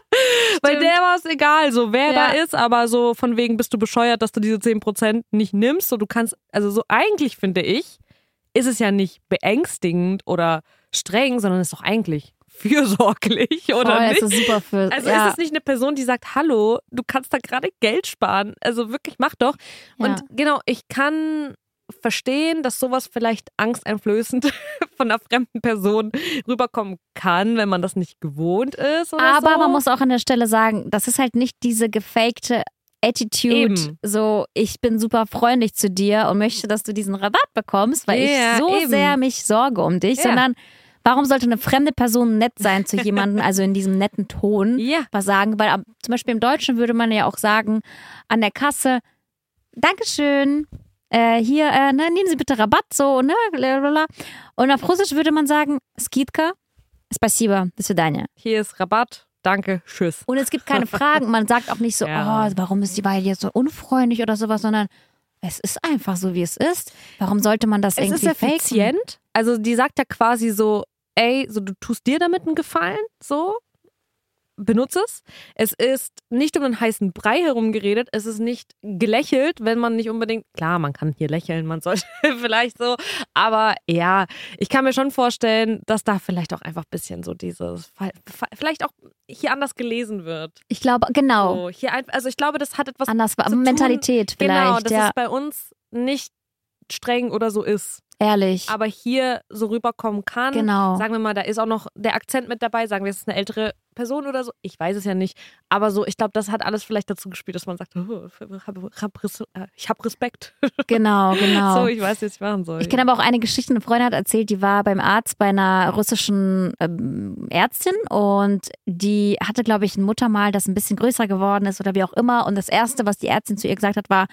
Weil der war es egal, so wer Ja. da ist, aber so von wegen bist du bescheuert, dass du diese zehn Prozent nicht nimmst. So du kannst, also so eigentlich finde ich, ist es ja nicht beängstigend oder streng, sondern ist doch eigentlich fürsorglich, oder voll, nicht? das ist super für. Also ja. ist es nicht eine Person, die sagt, hallo, du kannst da gerade Geld sparen. Also wirklich, mach doch. Und Ja. genau, ich kann verstehen, dass sowas vielleicht angsteinflößend von einer fremden Person rüberkommen kann, wenn man das nicht gewohnt ist oder Aber so. man muss auch an der Stelle sagen, das ist halt nicht diese gefakte Attitude, Eben. so ich bin super freundlich zu dir und möchte, dass du diesen Rabatt bekommst, weil Ja, ich so eben. sehr mich sorge um dich, Ja. sondern warum sollte eine fremde Person nett sein zu jemandem, also in diesem netten Ton Ja. was sagen, weil am- zum Beispiel im Deutschen würde man ja auch sagen, an der Kasse, Dankeschön, äh, hier, äh, ne, nehmen Sie bitte Rabatt, so, ne, blablabla. Und auf Russisch würde man sagen, Skidka, спасибо, до свидания. Hier ist Rabatt, danke, tschüss. Und es gibt keine Fragen. Man sagt auch nicht so, Ja. oh, warum ist die Weile jetzt so unfreundlich oder sowas, sondern es ist einfach so, wie es ist. Warum sollte man das Es irgendwie ist faken? effizient. Also die sagt ja quasi so, ey, so du tust dir damit einen Gefallen, so benutze es. Es ist nicht um den heißen Brei herumgeredet, es ist nicht gelächelt, wenn man nicht unbedingt, klar, man kann hier lächeln, man sollte vielleicht so, aber ja, ich kann mir schon vorstellen, dass da vielleicht auch einfach ein bisschen so dieses, vielleicht auch hier anders gelesen wird. Ich glaube, genau. So, hier ein, also ich glaube, das hat etwas Anders, zu tun. Mentalität vielleicht. Genau, dass ja, es bei uns nicht streng oder so ist. ehrlich. Aber hier so rüberkommen kann. Genau. Sagen wir mal, da ist auch noch der Akzent mit dabei. Sagen wir, es ist eine ältere Person oder so. Ich weiß es ja nicht. Aber so, ich glaube, das hat alles vielleicht dazu gespielt, dass man sagt, oh, hab, hab, Res- äh, ich habe Respekt. Genau, genau. So, ich weiß, was ich machen soll. Ich kenne aber auch eine Geschichte, eine Freundin hat erzählt, die war beim Arzt bei einer russischen ähm, Ärztin und die hatte, glaube ich, ein Muttermal, das ein bisschen größer geworden ist oder wie auch immer. Und das Erste, was die Ärztin zu ihr gesagt hat, war,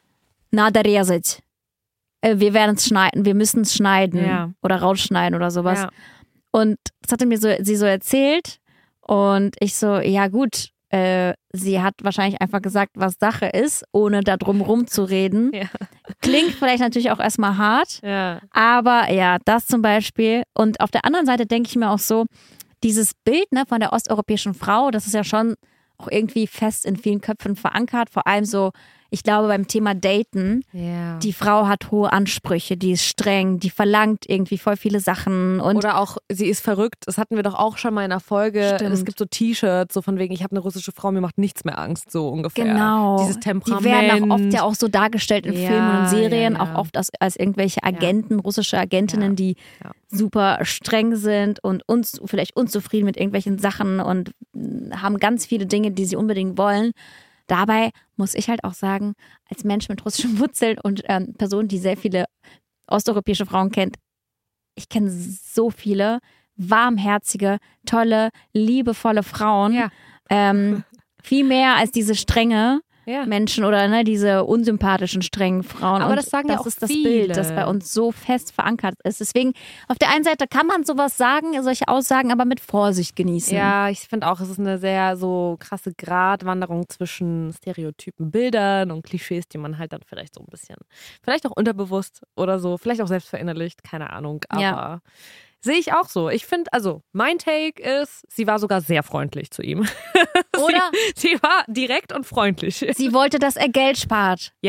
надо резать. Äh, Wir werden es schneiden, wir müssen es schneiden Ja. oder rausschneiden oder sowas. Ja. Und das hatte mir so, sie so erzählt und ich so, ja gut, äh, sie hat wahrscheinlich einfach gesagt, was Sache ist, ohne da drum rumzureden. Ja. Klingt vielleicht natürlich auch erstmal hart, Ja. aber ja, das zum Beispiel. Und auf der anderen Seite denke ich mir auch so, dieses Bild ne, von der osteuropäischen Frau, das ist ja schon auch irgendwie fest in vielen Köpfen verankert, vor allem so, ich glaube beim Thema Daten, Ja. die Frau hat hohe Ansprüche, die ist streng, die verlangt irgendwie voll viele Sachen und Oder auch, sie ist verrückt. Das hatten wir doch auch schon mal in einer Folge. Stimmt. Es gibt so T-Shirts, so von wegen, ich habe eine russische Frau, mir macht nichts mehr Angst, so ungefähr. genau, Dieses Temperament. die werden auch oft ja auch so dargestellt in Ja, Filmen und Serien, ja, ja. auch oft als, als irgendwelche Agenten, russische Agentinnen, Ja, die ja. super streng sind und uns vielleicht unzufrieden mit irgendwelchen Sachen und mh, haben ganz viele Dinge, die sie unbedingt wollen. Dabei muss ich halt auch sagen, als Mensch mit russischen Wurzeln und ähm, Person, die sehr viele osteuropäische Frauen kennt, ich kenne so viele warmherzige, tolle, liebevolle Frauen. Ja. Ähm, viel mehr als diese strenge Ja. Menschen oder ne, diese unsympathischen, strengen Frauen. Aber Und das sagen ja das auch ist das viele. Bild, das bei uns so fest verankert ist. Deswegen, auf der einen Seite kann man sowas sagen, solche Aussagen, aber mit Vorsicht genießen. Ja, ich finde auch, es ist eine sehr so krasse Gratwanderung zwischen Stereotypen, Bildern und Klischees, die man halt dann vielleicht so ein bisschen, vielleicht auch unterbewusst oder so, vielleicht auch selbst verinnerlicht, keine Ahnung, aber Ja. sehe ich auch so. Ich finde, also mein Take ist, sie war sogar sehr freundlich zu ihm. Oder Sie, sie war direkt und freundlich. sie wollte, dass er Geld spart. Ja.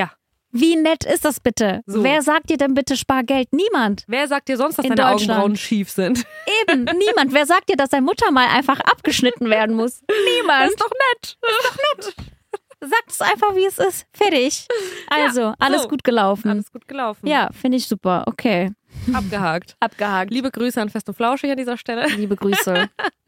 Wie nett ist das bitte? So. Wer sagt dir denn bitte spar Geld? Niemand. Wer sagt dir sonst, dass In deine Deutschland. Augenbrauen schief sind? Eben, niemand. Wer sagt dir, dass deine Mutter mal einfach abgeschnitten werden muss? Niemand. Das ist doch nett. Sagt es einfach, wie es ist. Fertig. Also, Ja, alles so. gut gelaufen. Alles gut gelaufen. Ja, finde ich super. Okay. Abgehakt. Abgehakt. Liebe Grüße an Fest und Flauschig an dieser Stelle. Liebe Grüße.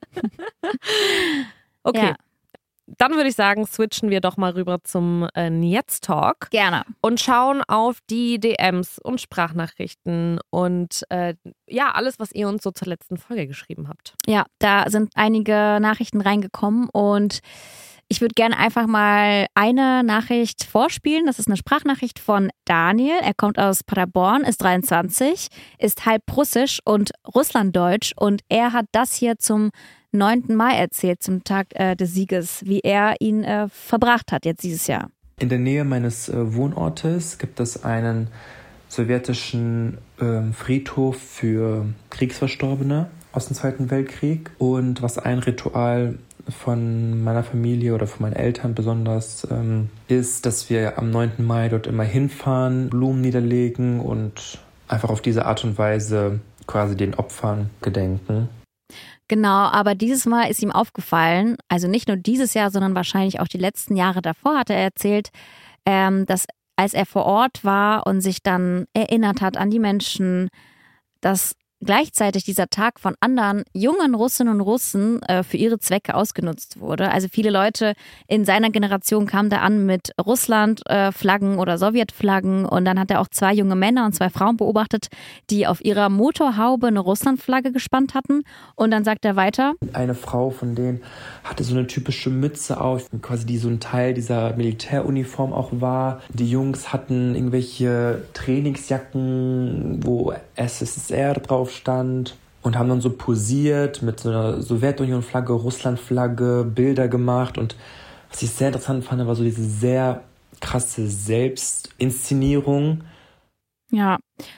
Okay. Ja. Dann würde ich sagen, switchen wir doch mal rüber zum äh, Jetzt-Talk Gerne. und schauen auf die D Ms und Sprachnachrichten und äh, ja, alles, was ihr uns so zur letzten Folge geschrieben habt. Ja, da sind einige Nachrichten reingekommen und ich würde gerne einfach mal eine Nachricht vorspielen. Das ist eine Sprachnachricht von Daniel. Er kommt aus Paderborn, ist dreiundzwanzig, ist halb russisch und russlanddeutsch und er hat das hier zum neunten Mai erzählt, zum Tag äh, des Sieges, wie er ihn äh, verbracht hat jetzt dieses Jahr. In der Nähe meines äh, Wohnortes gibt es einen sowjetischen ähm, Friedhof für Kriegsverstorbene aus dem Zweiten Weltkrieg. Und was ein Ritual von meiner Familie oder von meinen Eltern besonders ähm, ist, dass wir am neunten Mai dort immer hinfahren, Blumen niederlegen und einfach auf diese Art und Weise quasi den Opfern gedenken. Genau, aber dieses Mal ist ihm aufgefallen, also nicht nur dieses Jahr, sondern wahrscheinlich auch die letzten Jahre davor hat er erzählt, ähm, dass als er vor Ort war und sich dann erinnert hat an die Menschen, dass gleichzeitig dieser Tag von anderen jungen Russinnen und Russen äh, für ihre Zwecke ausgenutzt wurde. Also viele Leute in seiner Generation kamen da an mit Russland-Flaggen äh, oder Sowjetflaggen und dann hat er auch zwei junge Männer und zwei Frauen beobachtet, die auf ihrer Motorhaube eine Russlandflagge gespannt hatten und dann sagt er weiter. Eine Frau von denen hatte so eine typische Mütze auf, quasi die so ein Teil dieser Militäruniform auch war. Die Jungs hatten irgendwelche Trainingsjacken, wo S S S R drauf stand und haben dann so posiert mit so einer Sowjetunion-Flagge, Russland-Flagge, Bilder gemacht und was ich sehr interessant fand, war so diese sehr krasse Selbstinszenierung. Ja,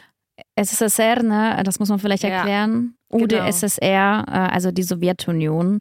S S S R, ne, das muss man vielleicht erklären. Ja, U d genau. S S R, äh, also die Sowjetunion.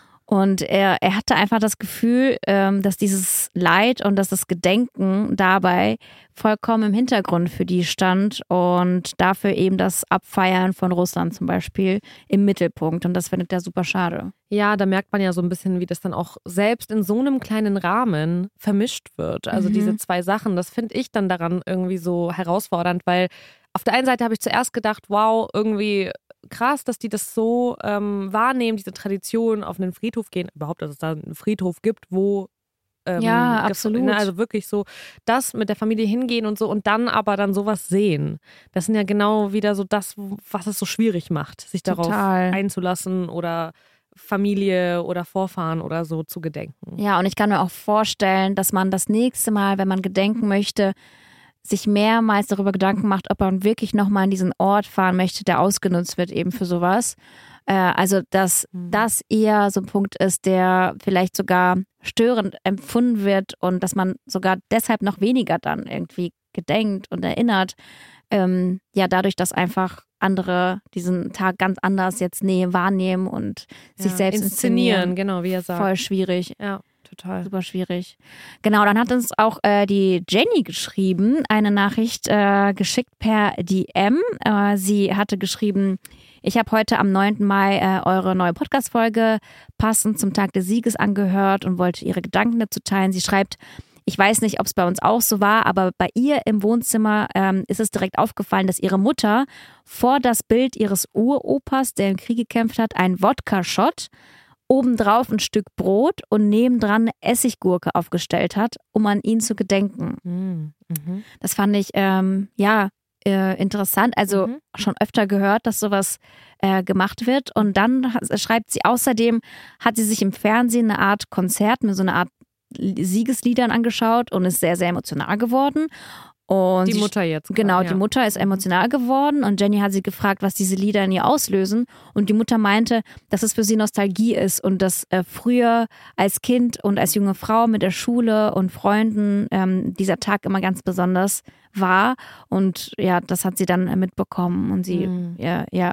Und er, er hatte einfach das Gefühl, ähm, dass dieses Leid und dass das Gedenken dabei vollkommen im Hintergrund für die stand und dafür eben das Abfeiern von Russland zum Beispiel im Mittelpunkt. Und das findet er super schade. Ja, da merkt man ja so ein bisschen, wie das dann auch selbst in so einem kleinen Rahmen vermischt wird. Also Mhm. diese zwei Sachen, das finde ich dann daran irgendwie so herausfordernd, weil auf der einen Seite habe ich zuerst gedacht, wow, irgendwie krass, dass die das so ähm, wahrnehmen, diese Tradition, auf einen Friedhof gehen, überhaupt, dass es da einen Friedhof gibt, wo ähm, Ja, gef- absolut. Ne, also wirklich so, das mit der Familie hingehen und so und dann aber dann sowas sehen. Das sind ja genau wieder so das, was es so schwierig macht, sich darauf Total. einzulassen oder Familie oder Vorfahren oder so zu gedenken. Ja, und ich kann mir auch vorstellen, dass man das nächste Mal, wenn man gedenken möchte, sich mehrmals darüber Gedanken macht, ob man wirklich nochmal an diesen Ort fahren möchte, der ausgenutzt wird eben für sowas. Äh, also, dass Mhm. das eher so ein Punkt ist, der vielleicht sogar störend empfunden wird und dass man sogar deshalb noch weniger dann irgendwie gedenkt und erinnert. Ähm, ja, dadurch, dass einfach andere diesen Tag ganz anders jetzt Nähe wahrnehmen und sich Ja, selbst inszenieren. genau, wie er sagt. Voll schwierig. Ja, total. Super schwierig. Genau, dann hat uns auch äh, die Jenny geschrieben, eine Nachricht äh, geschickt per D M. Äh, sie hatte geschrieben, ich habe heute am neunten Mai äh, eure neue Podcast-Folge passend zum Tag des Sieges angehört und wollte ihre Gedanken dazu teilen. Sie schreibt, ich weiß nicht, ob es bei uns auch so war, aber bei ihr im Wohnzimmer ähm, ist es direkt aufgefallen, dass ihre Mutter vor das Bild ihres Uropas, der im Krieg gekämpft hat, einen Wodka-Shot, obendrauf ein Stück Brot und nebendran eine Essiggurke aufgestellt hat, um an ihn zu gedenken. Mhm. Mhm. Das fand ich, ähm, ja, äh, interessant. Also Mhm. schon öfter gehört, dass sowas äh, gemacht wird. Und dann ha- schreibt sie außerdem, hat sie sich im Fernsehen eine Art Konzert mit so einer Art Siegesliedern angeschaut und ist sehr, sehr emotional geworden. Und Die sie- Mutter jetzt. Genau, gerade, die ja. Mutter ist emotional geworden und Jenny hat sie gefragt, was diese Lieder in ihr auslösen. Und die Mutter meinte, dass es für sie Nostalgie ist und dass äh, früher als Kind und als junge Frau mit der Schule und Freunden ähm, dieser Tag immer ganz besonders war. Und ja, das hat sie dann äh, mitbekommen und sie Mhm. ja, ja,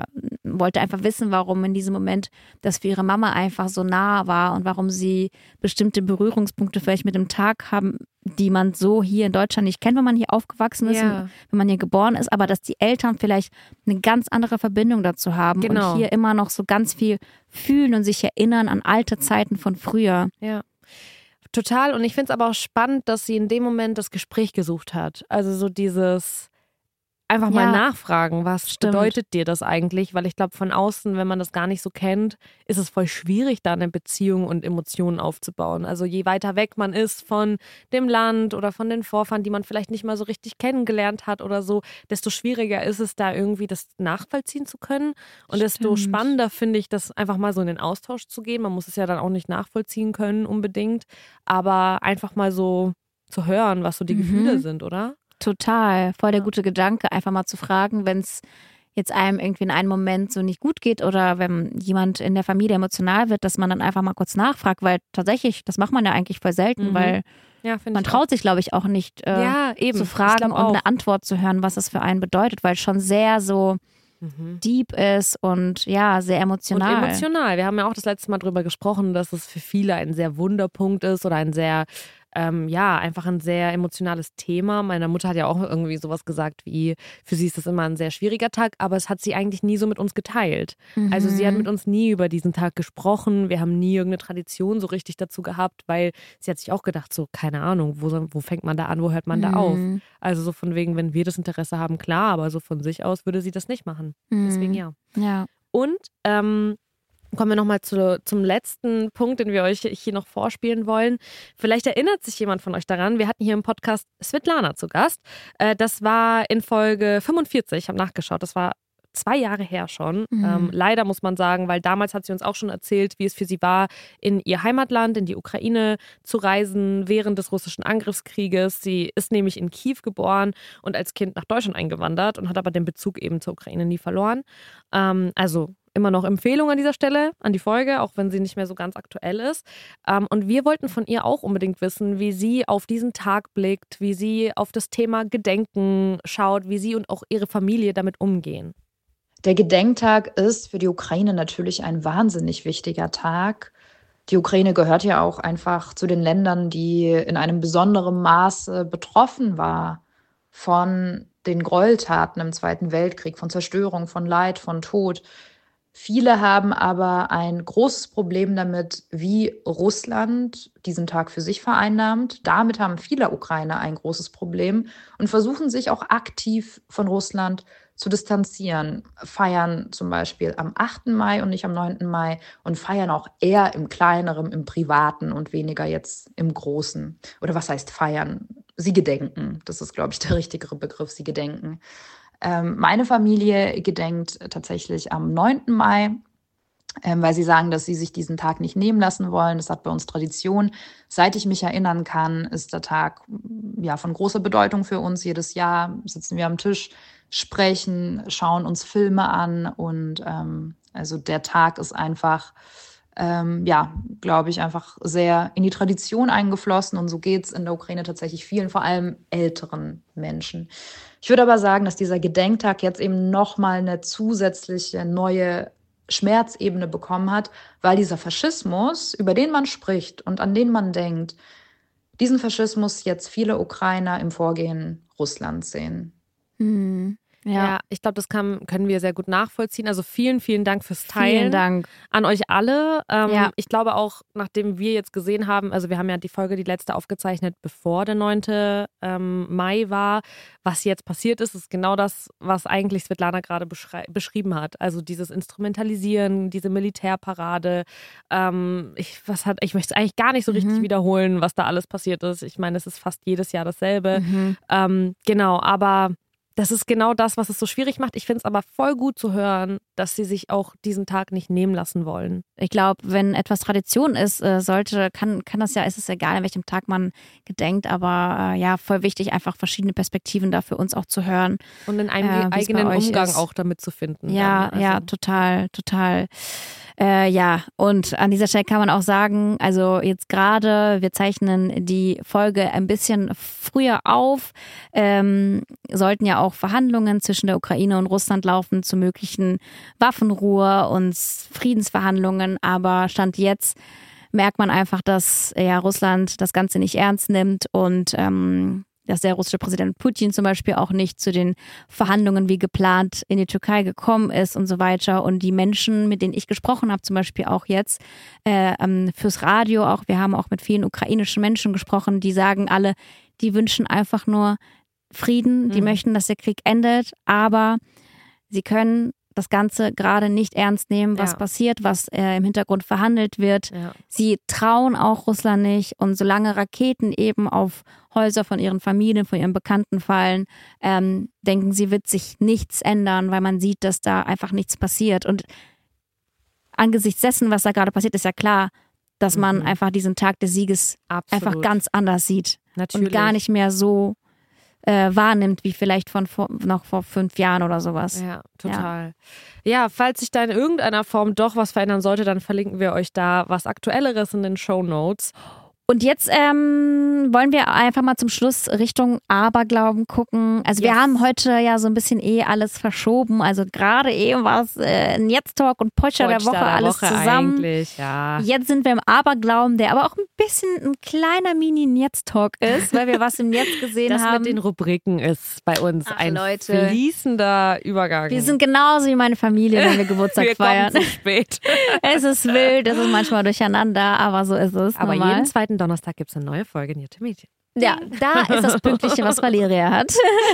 wollte einfach wissen, warum in diesem Moment das für ihre Mama einfach so nah war und warum sie bestimmte Berührungspunkte vielleicht mit dem Tag haben, die man so hier in Deutschland nicht kennt, wenn man hier aufgewachsen ist, Ja. wenn man hier geboren ist, aber dass die Eltern vielleicht eine ganz andere Verbindung dazu haben Genau. und hier immer noch so ganz viel fühlen und sich erinnern an alte Zeiten von früher. Ja. Total. Und ich finde es aber auch spannend, dass sie in dem Moment das Gespräch gesucht hat. Also so dieses einfach mal Ja. nachfragen, was Stimmt. bedeutet dir das eigentlich? Weil ich glaube, von außen, wenn man das gar nicht so kennt, ist es voll schwierig, da eine Beziehung und Emotionen aufzubauen. Also je weiter weg man ist von dem Land oder von den Vorfahren, die man vielleicht nicht mal so richtig kennengelernt hat oder so, desto schwieriger ist es, da irgendwie das nachvollziehen zu können. Und desto Stimmt. spannender finde ich, das einfach mal so in den Austausch zu gehen. Man muss es ja dann auch nicht nachvollziehen können unbedingt, aber einfach mal so zu hören, was so die Mhm. Gefühle sind, oder? Total, voll der Ja. gute Gedanke, einfach mal zu fragen, wenn es jetzt einem irgendwie in einem Moment so nicht gut geht oder wenn jemand in der Familie emotional wird, dass man dann einfach mal kurz nachfragt, weil tatsächlich, das macht man ja eigentlich voll selten, Mhm. weil Ja, finde man ich traut sich, glaube ich, auch nicht äh, Ja, eben. zu Ich fragen glaub und auch. eine Antwort zu hören, was es für einen bedeutet, weil es schon sehr so Mhm. deep ist und ja, sehr emotional. Und emotional. Wir haben ja auch das letzte Mal drüber gesprochen, dass es für viele ein sehr Wunderpunkt ist oder ein sehr, ähm, ja, einfach ein sehr emotionales Thema. Meine Mutter hat ja auch irgendwie sowas gesagt wie, für sie ist das immer ein sehr schwieriger Tag, aber es hat sie eigentlich nie so mit uns geteilt. Mhm. Also sie hat mit uns nie über diesen Tag gesprochen. Wir haben nie irgendeine Tradition so richtig dazu gehabt, weil sie hat sich auch gedacht, so, keine Ahnung, wo, soll- wo fängt man da an, wo hört man da auf? Mhm. Also so von wegen, wenn wir das Interesse haben, klar, aber so von sich aus würde sie das nicht machen. Deswegen ja. Ja. Und ähm, kommen wir nochmal zu, zum letzten Punkt, den wir euch hier noch vorspielen wollen. Vielleicht erinnert sich jemand von euch daran, wir hatten hier im Podcast Svetlana zu Gast. Äh, das war in Folge fünfundvierzig, ich habe nachgeschaut, das war zwei Jahre her schon. Mhm. Ähm, leider muss man sagen, weil damals hat sie uns auch schon erzählt, wie es für sie war, in ihr Heimatland, in die Ukraine zu reisen während des russischen Angriffskrieges. Sie ist nämlich in Kiew geboren und als Kind nach Deutschland eingewandert und hat aber den Bezug eben zur Ukraine nie verloren. Ähm, also immer noch Empfehlung an dieser Stelle, an die Folge, auch wenn sie nicht mehr so ganz aktuell ist. Ähm, und wir wollten von ihr auch unbedingt wissen, wie sie auf diesen Tag blickt, wie sie auf das Thema Gedenken schaut, wie sie und auch ihre Familie damit umgehen. Der Gedenktag ist für die Ukraine natürlich ein wahnsinnig wichtiger Tag. Die Ukraine gehört ja auch einfach zu den Ländern, die in einem besonderen Maße betroffen war von den Gräueltaten im Zweiten Weltkrieg, von Zerstörung, von Leid, von Tod. Viele haben aber ein großes Problem damit, wie Russland diesen Tag für sich vereinnahmt. Damit haben viele Ukrainer ein großes Problem und versuchen sich auch aktiv von Russland zu distanzieren. Feiern zum Beispiel am achten Mai und nicht am neunten Mai und feiern auch eher im Kleineren, im Privaten und weniger jetzt im Großen. Oder was heißt feiern? Sie gedenken. Das ist, glaube ich, der richtigere Begriff. Sie gedenken. Meine Familie gedenkt tatsächlich am neunten Mai, weil sie sagen, dass sie sich diesen Tag nicht nehmen lassen wollen. Das hat bei uns Tradition. Seit ich mich erinnern kann, ist der Tag ja von großer Bedeutung für uns. Jedes Jahr sitzen wir am Tisch, sprechen, schauen uns Filme an und ähm, also der Tag ist einfach, ähm, ja, glaube ich, einfach sehr in die Tradition eingeflossen und so geht's in der Ukraine tatsächlich vielen, vor allem älteren Menschen. Ich würde aber sagen, dass dieser Gedenktag jetzt eben nochmal eine zusätzliche neue Schmerzebene bekommen hat, weil dieser Faschismus, über den man spricht und an den man denkt, diesen Faschismus jetzt viele Ukrainer im Vorgehen Russlands sehen. Mhm. Ja, Ja. ich glaube, das kann, können wir sehr gut nachvollziehen. Also vielen, vielen Dank fürs Teilen. Vielen Dank. An euch alle. Ähm, Ja. Ich glaube auch, nachdem wir jetzt gesehen haben, also wir haben ja die Folge, die letzte aufgezeichnet, bevor der neunte Ähm, Mai war. Was jetzt passiert ist, ist genau das, was eigentlich Svetlana gerade beschrei- beschrieben hat. Also dieses Instrumentalisieren, diese Militärparade. Ähm, ich, was hat, ich möchte es eigentlich gar nicht so richtig Mhm. wiederholen, was da alles passiert ist. Ich meine, es ist fast jedes Jahr dasselbe. Mhm. Ähm, genau, aber das ist genau das, was es so schwierig macht. Ich finde es aber voll gut zu hören, dass sie sich auch diesen Tag nicht nehmen lassen wollen. Ich glaube, wenn etwas Tradition ist, äh, sollte, kann, kann das ja, ist es egal, an welchem Tag man gedenkt, aber äh, ja, voll wichtig, einfach verschiedene Perspektiven da für uns auch zu hören. Und einen Äh, eigen- wie's eigenen bei euch Umgang ist. auch damit zu finden. Ja, dann. Also, ja, total, total. Äh, ja, und an dieser Stelle kann man auch sagen, also jetzt gerade, wir zeichnen die Folge ein bisschen früher auf, ähm, sollten ja auch Verhandlungen zwischen der Ukraine und Russland laufen zu möglichen Waffenruhe und Friedensverhandlungen. Aber Stand jetzt merkt man einfach, dass ja Russland das Ganze nicht ernst nimmt und ähm, dass der russische Präsident Putin zum Beispiel auch nicht zu den Verhandlungen wie geplant in die Türkei gekommen ist und so weiter. Und die Menschen, mit denen ich gesprochen habe, zum Beispiel auch jetzt äh, fürs Radio, auch wir haben auch mit vielen ukrainischen Menschen gesprochen, die sagen alle, die wünschen einfach nur Frieden, die mhm. möchten, dass der Krieg endet, aber sie können das Ganze gerade nicht ernst nehmen, was ja. passiert, was äh, im Hintergrund verhandelt wird. Ja. Sie trauen auch Russland nicht und solange Raketen eben auf Häuser von ihren Familien, von ihren Bekannten fallen, ähm, denken sie, wird sich nichts ändern, weil man sieht, dass da einfach nichts passiert. Und angesichts dessen, was da gerade passiert, ist ja klar, dass mhm. man einfach diesen Tag des Sieges Absolut. einfach ganz anders sieht. Natürlich. Und gar nicht mehr so Äh, wahrnimmt, wie vielleicht von vor, noch vor fünf Jahren oder sowas. Ja, total. Ja. ja, falls sich da in irgendeiner Form doch was verändern sollte, dann verlinken wir euch da was Aktuelleres in den Shownotes. Und jetzt ähm, wollen wir einfach mal zum Schluss Richtung Aberglauben gucken. Also yes. wir haben heute ja so ein bisschen eh alles verschoben. Also gerade eben war es äh, Netztalk und Potscher der Woche, der alles Woche zusammen. Ja. Jetzt sind wir im Aberglauben, der aber auch ein bisschen ein kleiner Mini-Netztalk ist, weil wir was im Netz gesehen das haben. Das mit den Rubriken ist bei uns Ach, ein Leute. fließender Übergang. Wir sind genauso wie meine Familie, wenn wir Geburtstag wir feiern. Kommen zu spät. Es ist wild, es ist manchmal durcheinander, aber so ist es. Aber normal. jeden zweiten Donnerstag gibt es eine neue Folge in Jette Mädchen. Ja, da ist das Pünktliche, was Valeria hat.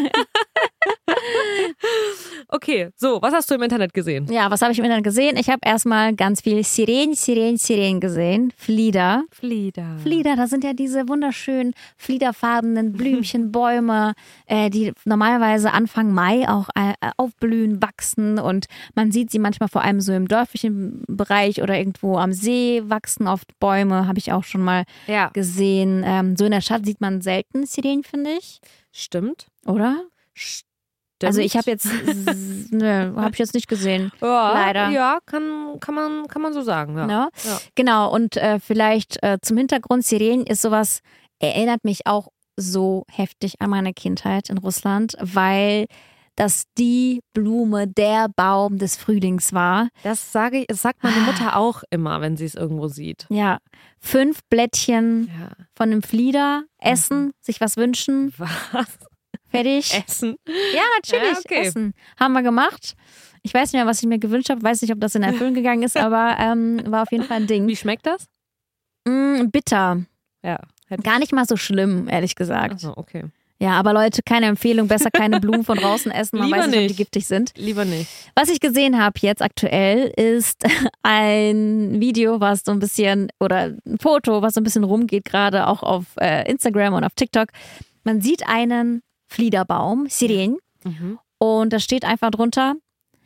Okay, so, was hast du im Internet gesehen? Ja, was habe ich im Internet gesehen? Ich habe erstmal ganz viel Sirenen, Sirenen, Sirenen gesehen. Flieder. Flieder. Flieder, das sind ja diese wunderschönen fliederfarbenen Blümchen, Bäume, äh, die normalerweise Anfang Mai auch äh, aufblühen, wachsen und man sieht sie manchmal vor allem so im dörflichen Bereich oder irgendwo am See wachsen oft Bäume, habe ich auch schon mal ja. gesehen. Ähm, so in der Stadt sieht man selten Sirenen, finde ich. Stimmt. Oder? Stimmt. Also ich habe jetzt, nö, habe ich jetzt nicht gesehen, ja, leider. Ja, kann, kann, man, kann man so sagen. Ja. No? Ja. Genau, und äh, vielleicht äh, zum Hintergrund, Sirenen ist sowas, erinnert mich auch so heftig an meine Kindheit in Russland, weil das die Blume, der Baum des Frühlings war. Das sage ich, das sagt meine Mutter auch immer, wenn sie es irgendwo sieht. Ja, fünf Blättchen ja. von einem Flieder, essen, mhm. sich was wünschen. Was? Fertig. Essen? Ja, natürlich. Ja, okay. Essen. Haben wir gemacht. Ich weiß nicht mehr, was ich mir gewünscht habe. Weiß nicht, ob das in Erfüllung gegangen ist, aber ähm, war auf jeden Fall ein Ding. Wie schmeckt das? Mm, bitter. Ja. Gar nicht mal so schlimm, ehrlich gesagt. Ach so, okay. Ja, aber Leute, keine Empfehlung. Besser keine Blumen von draußen essen. Man Lieber weiß nicht, nicht, ob die giftig sind. Lieber nicht. Was ich gesehen habe jetzt aktuell ist ein Video, was so ein bisschen, oder ein Foto, was so ein bisschen rumgeht, gerade auch auf äh, Instagram und auf TikTok. Man sieht einen Fliederbaum, Sirenen, mhm. und da steht einfach drunter: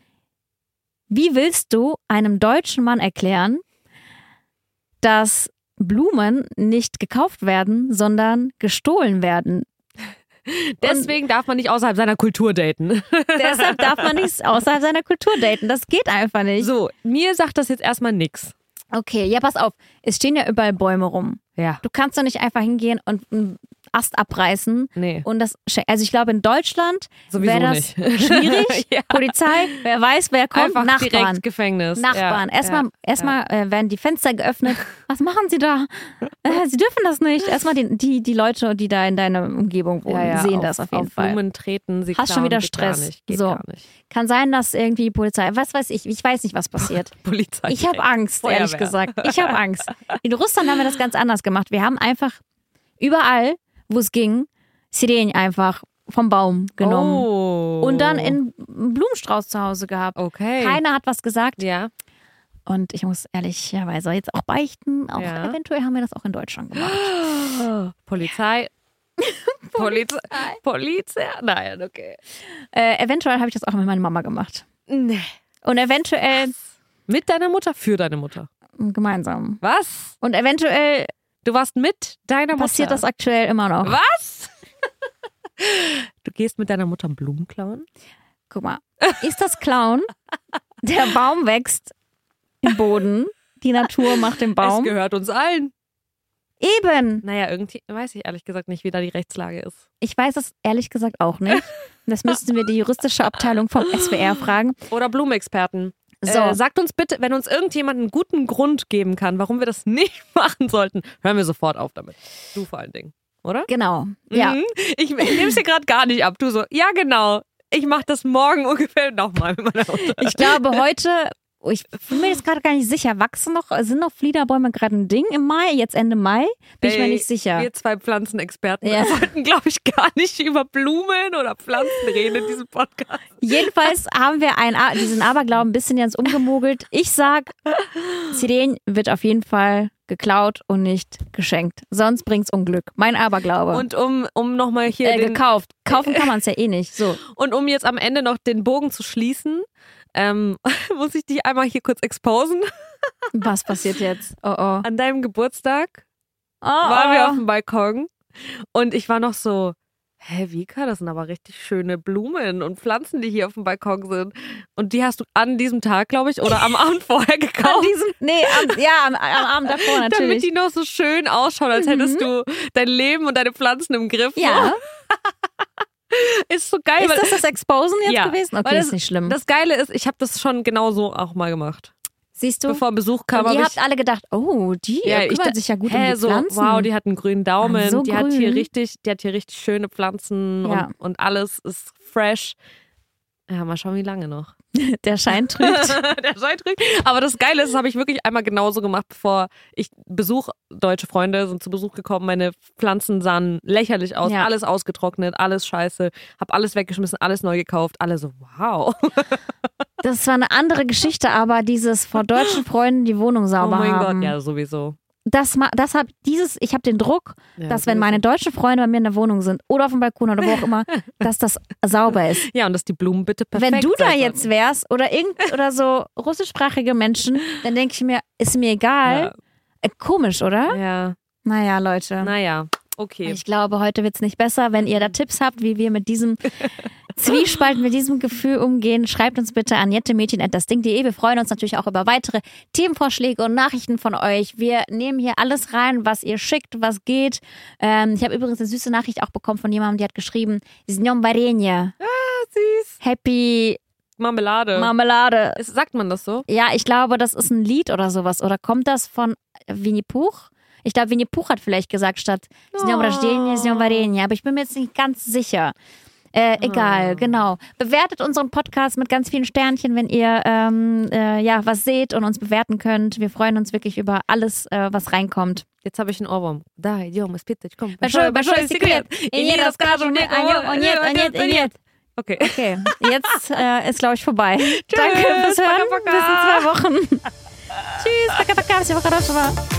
Wie willst du einem deutschen Mann erklären, dass Blumen nicht gekauft werden, sondern gestohlen werden? Deswegen und darf man nicht außerhalb seiner Kultur daten. Deshalb darf man nicht außerhalb seiner Kultur daten. Das geht einfach nicht. So, mir sagt das jetzt erstmal nix. Okay, ja, pass auf. Es stehen ja überall Bäume rum. Ja. Du kannst doch nicht einfach hingehen und einen Ast abreißen. Nee. Und das, also ich glaube, in Deutschland wäre das nicht. schwierig. Ja. Polizei, wer weiß, wer kommt, einfach Nachbarn. Direkt Gefängnis. Nachbarn. Ja. Erstmal ja. erstmal äh, werden die Fenster geöffnet. Was machen sie da? Äh, sie dürfen das nicht. Erstmal die, die, die Leute, die da in deiner Umgebung wohnen, ja, ja, sehen auf, das auf jeden auf Fall. Blumen treten, sie Hast klauen, schon wieder geht Stress. Gar nicht, geht so. gar nicht. Kann sein, dass irgendwie die Polizei, was weiß ich, ich weiß nicht, was passiert. Polizei. Ich habe Angst, Feuerwehr. ehrlich gesagt. Ich habe Angst. In Russland haben wir das ganz anders gemacht. Wir haben einfach überall, wo es ging, Sirenen einfach vom Baum genommen. Oh. Und dann in Blumenstrauß zu Hause gehabt. Okay. Keiner hat was gesagt. Ja. Und ich muss ehrlicherweise jetzt auch beichten, auch ja. eventuell haben wir das auch in Deutschland gemacht. Polizei. Polizei. Polizei. Nein, okay. Äh, eventuell habe ich das auch mit meiner Mama gemacht. Nee. Und eventuell... Was? Mit deiner Mutter? Für deine Mutter? Gemeinsam. Was? Und eventuell... Du warst mit deiner Mutter? Passiert das aktuell immer noch. Was? Du gehst mit deiner Mutter Blumen klauen? Guck mal, ist das Klauen? Der Baum wächst im Boden. Die Natur macht den Baum. Es gehört uns allen. Eben. Naja, irgendwie weiß ich ehrlich gesagt nicht, wie da die Rechtslage ist. Ich weiß es ehrlich gesagt auch nicht. Das müssten wir die juristische Abteilung vom S W R fragen. Oder Blumenexperten. So. Äh, sagt uns bitte, wenn uns irgendjemand einen guten Grund geben kann, warum wir das nicht machen sollten, hören wir sofort auf damit. Du vor allen Dingen, oder? Genau, ja. Mhm. Ich, ich nehme es dir gerade gar nicht ab. Du so, ja genau, ich mache das morgen ungefähr nochmal mit meiner Mutter. Ich glaube heute, ich bin mir jetzt gerade gar nicht sicher, wachsen noch, sind noch Fliederbäume gerade ein Ding im Mai, jetzt Ende Mai? Bin ich mir Ey, nicht sicher. Wir zwei Pflanzenexperten Ja. sollten, glaube ich, gar nicht über Blumen oder Pflanzen reden in diesem Podcast. Jedenfalls haben wir einen, A- diesen Aberglauben ein bisschen jetzt umgemogelt. Ich sag, Sirene wird auf jeden Fall geklaut und nicht geschenkt. Sonst bringt's Unglück. Mein Aberglaube. Und um, um nochmal hier äh, den, gekauft. Kaufen kann man es ja eh nicht. So. und um jetzt am Ende noch den Bogen zu schließen, ähm, muss ich dich einmal hier kurz exposen. Was passiert jetzt? Oh oh. An deinem Geburtstag Oh, waren oh. wir auf dem Balkon und ich war noch so, hä, Vika, das sind aber richtig schöne Blumen und Pflanzen, die hier auf dem Balkon sind. Und die hast du an diesem Tag, glaube ich, oder am Abend vorher An gekauft. diesem, nee, am, ja, am, am Abend davor Damit natürlich. die noch so schön ausschauen, als hättest du dein Leben und deine Pflanzen im Griff. Ja. Ist so geil. Ist weil, das das Exposen jetzt Ja, gewesen? weil Okay, das- ist nicht schlimm. das Geile ist, ich habe das schon genauso auch mal gemacht. Siehst du? Bevor Besuch kam, Und ihr habe habt ich... alle gedacht, oh, die Ja, kümmert ich da- sich ja gut hä, um die so, Pflanzen. wow, die hat einen grünen Daumen, Ah, so die hat hier grün. richtig, die hat hier richtig schöne Pflanzen Ja. und, und alles ist fresh. Ja, mal schauen, wie lange noch. Der Schein trügt. Der Schein trügt. Aber das Geile ist, das habe ich wirklich einmal genauso gemacht, bevor ich Besuch, deutsche Freunde sind zu Besuch gekommen, meine Pflanzen sahen lächerlich aus, Ja. alles ausgetrocknet, alles scheiße, habe alles weggeschmissen, alles neu gekauft, alle so, wow. Das war eine andere Geschichte, aber dieses vor deutschen Freunden die Wohnung Oh sauber mein haben. Gott, ja, sowieso. Das, ma- das hab dieses, ich habe den Druck, Ja, dass wenn sowieso. meine deutschen Freunde bei mir in der Wohnung sind oder auf dem Balkon oder wo auch immer, dass das sauber ist. Ja, und dass die Blumen bitte perfekt Wenn du da sein jetzt sollten. wärst oder irgend oder so russischsprachige Menschen, dann denke ich mir, ist mir egal. Äh, komisch, oder? Ja, Naja, Leute. naja, okay. Ich glaube, heute wird es nicht besser. Wenn ihr da Tipps habt, wie wir mit diesem Zwiespalt, mit diesem Gefühl umgehen, schreibt uns bitte an jettemädchen at das ding punkt de. Wir freuen uns natürlich auch über weitere Themenvorschläge und Nachrichten von euch. Wir nehmen hier alles rein, was ihr schickt, was geht. Ähm, ich habe übrigens eine süße Nachricht auch bekommen von jemandem, die hat geschrieben, с днем варенья. Süß. Happy Marmelade. Marmelade. Ist, sagt man das so? Ja, ich glaube, das ist ein Lied oder sowas. Oder kommt das von Winnie Pooh? Ich glaube, Winnie Pooh hat vielleicht gesagt statt с днем рождения, с днем варенья. Aber ich bin mir jetzt nicht ganz sicher. Äh, egal, genau. Bewertet unseren Podcast mit ganz vielen Sternchen, wenn ihr ähm, äh, ja was seht und uns bewerten könnt. Wir freuen uns wirklich über alles, äh, was reinkommt. Jetzt habe ich einen Ohrwurm. Da, идем, испытать. Komm. Большой, большой секрет. И не расскажем ни о нем, о нет, о нет, о нет. Okay. Okay, jetzt äh, ist, glaube ich, vorbei. Tschüss, Danke fürs Hören. пока-пока. Bis in zwei Wochen. Tschüss, пока-пока, всего хорошего.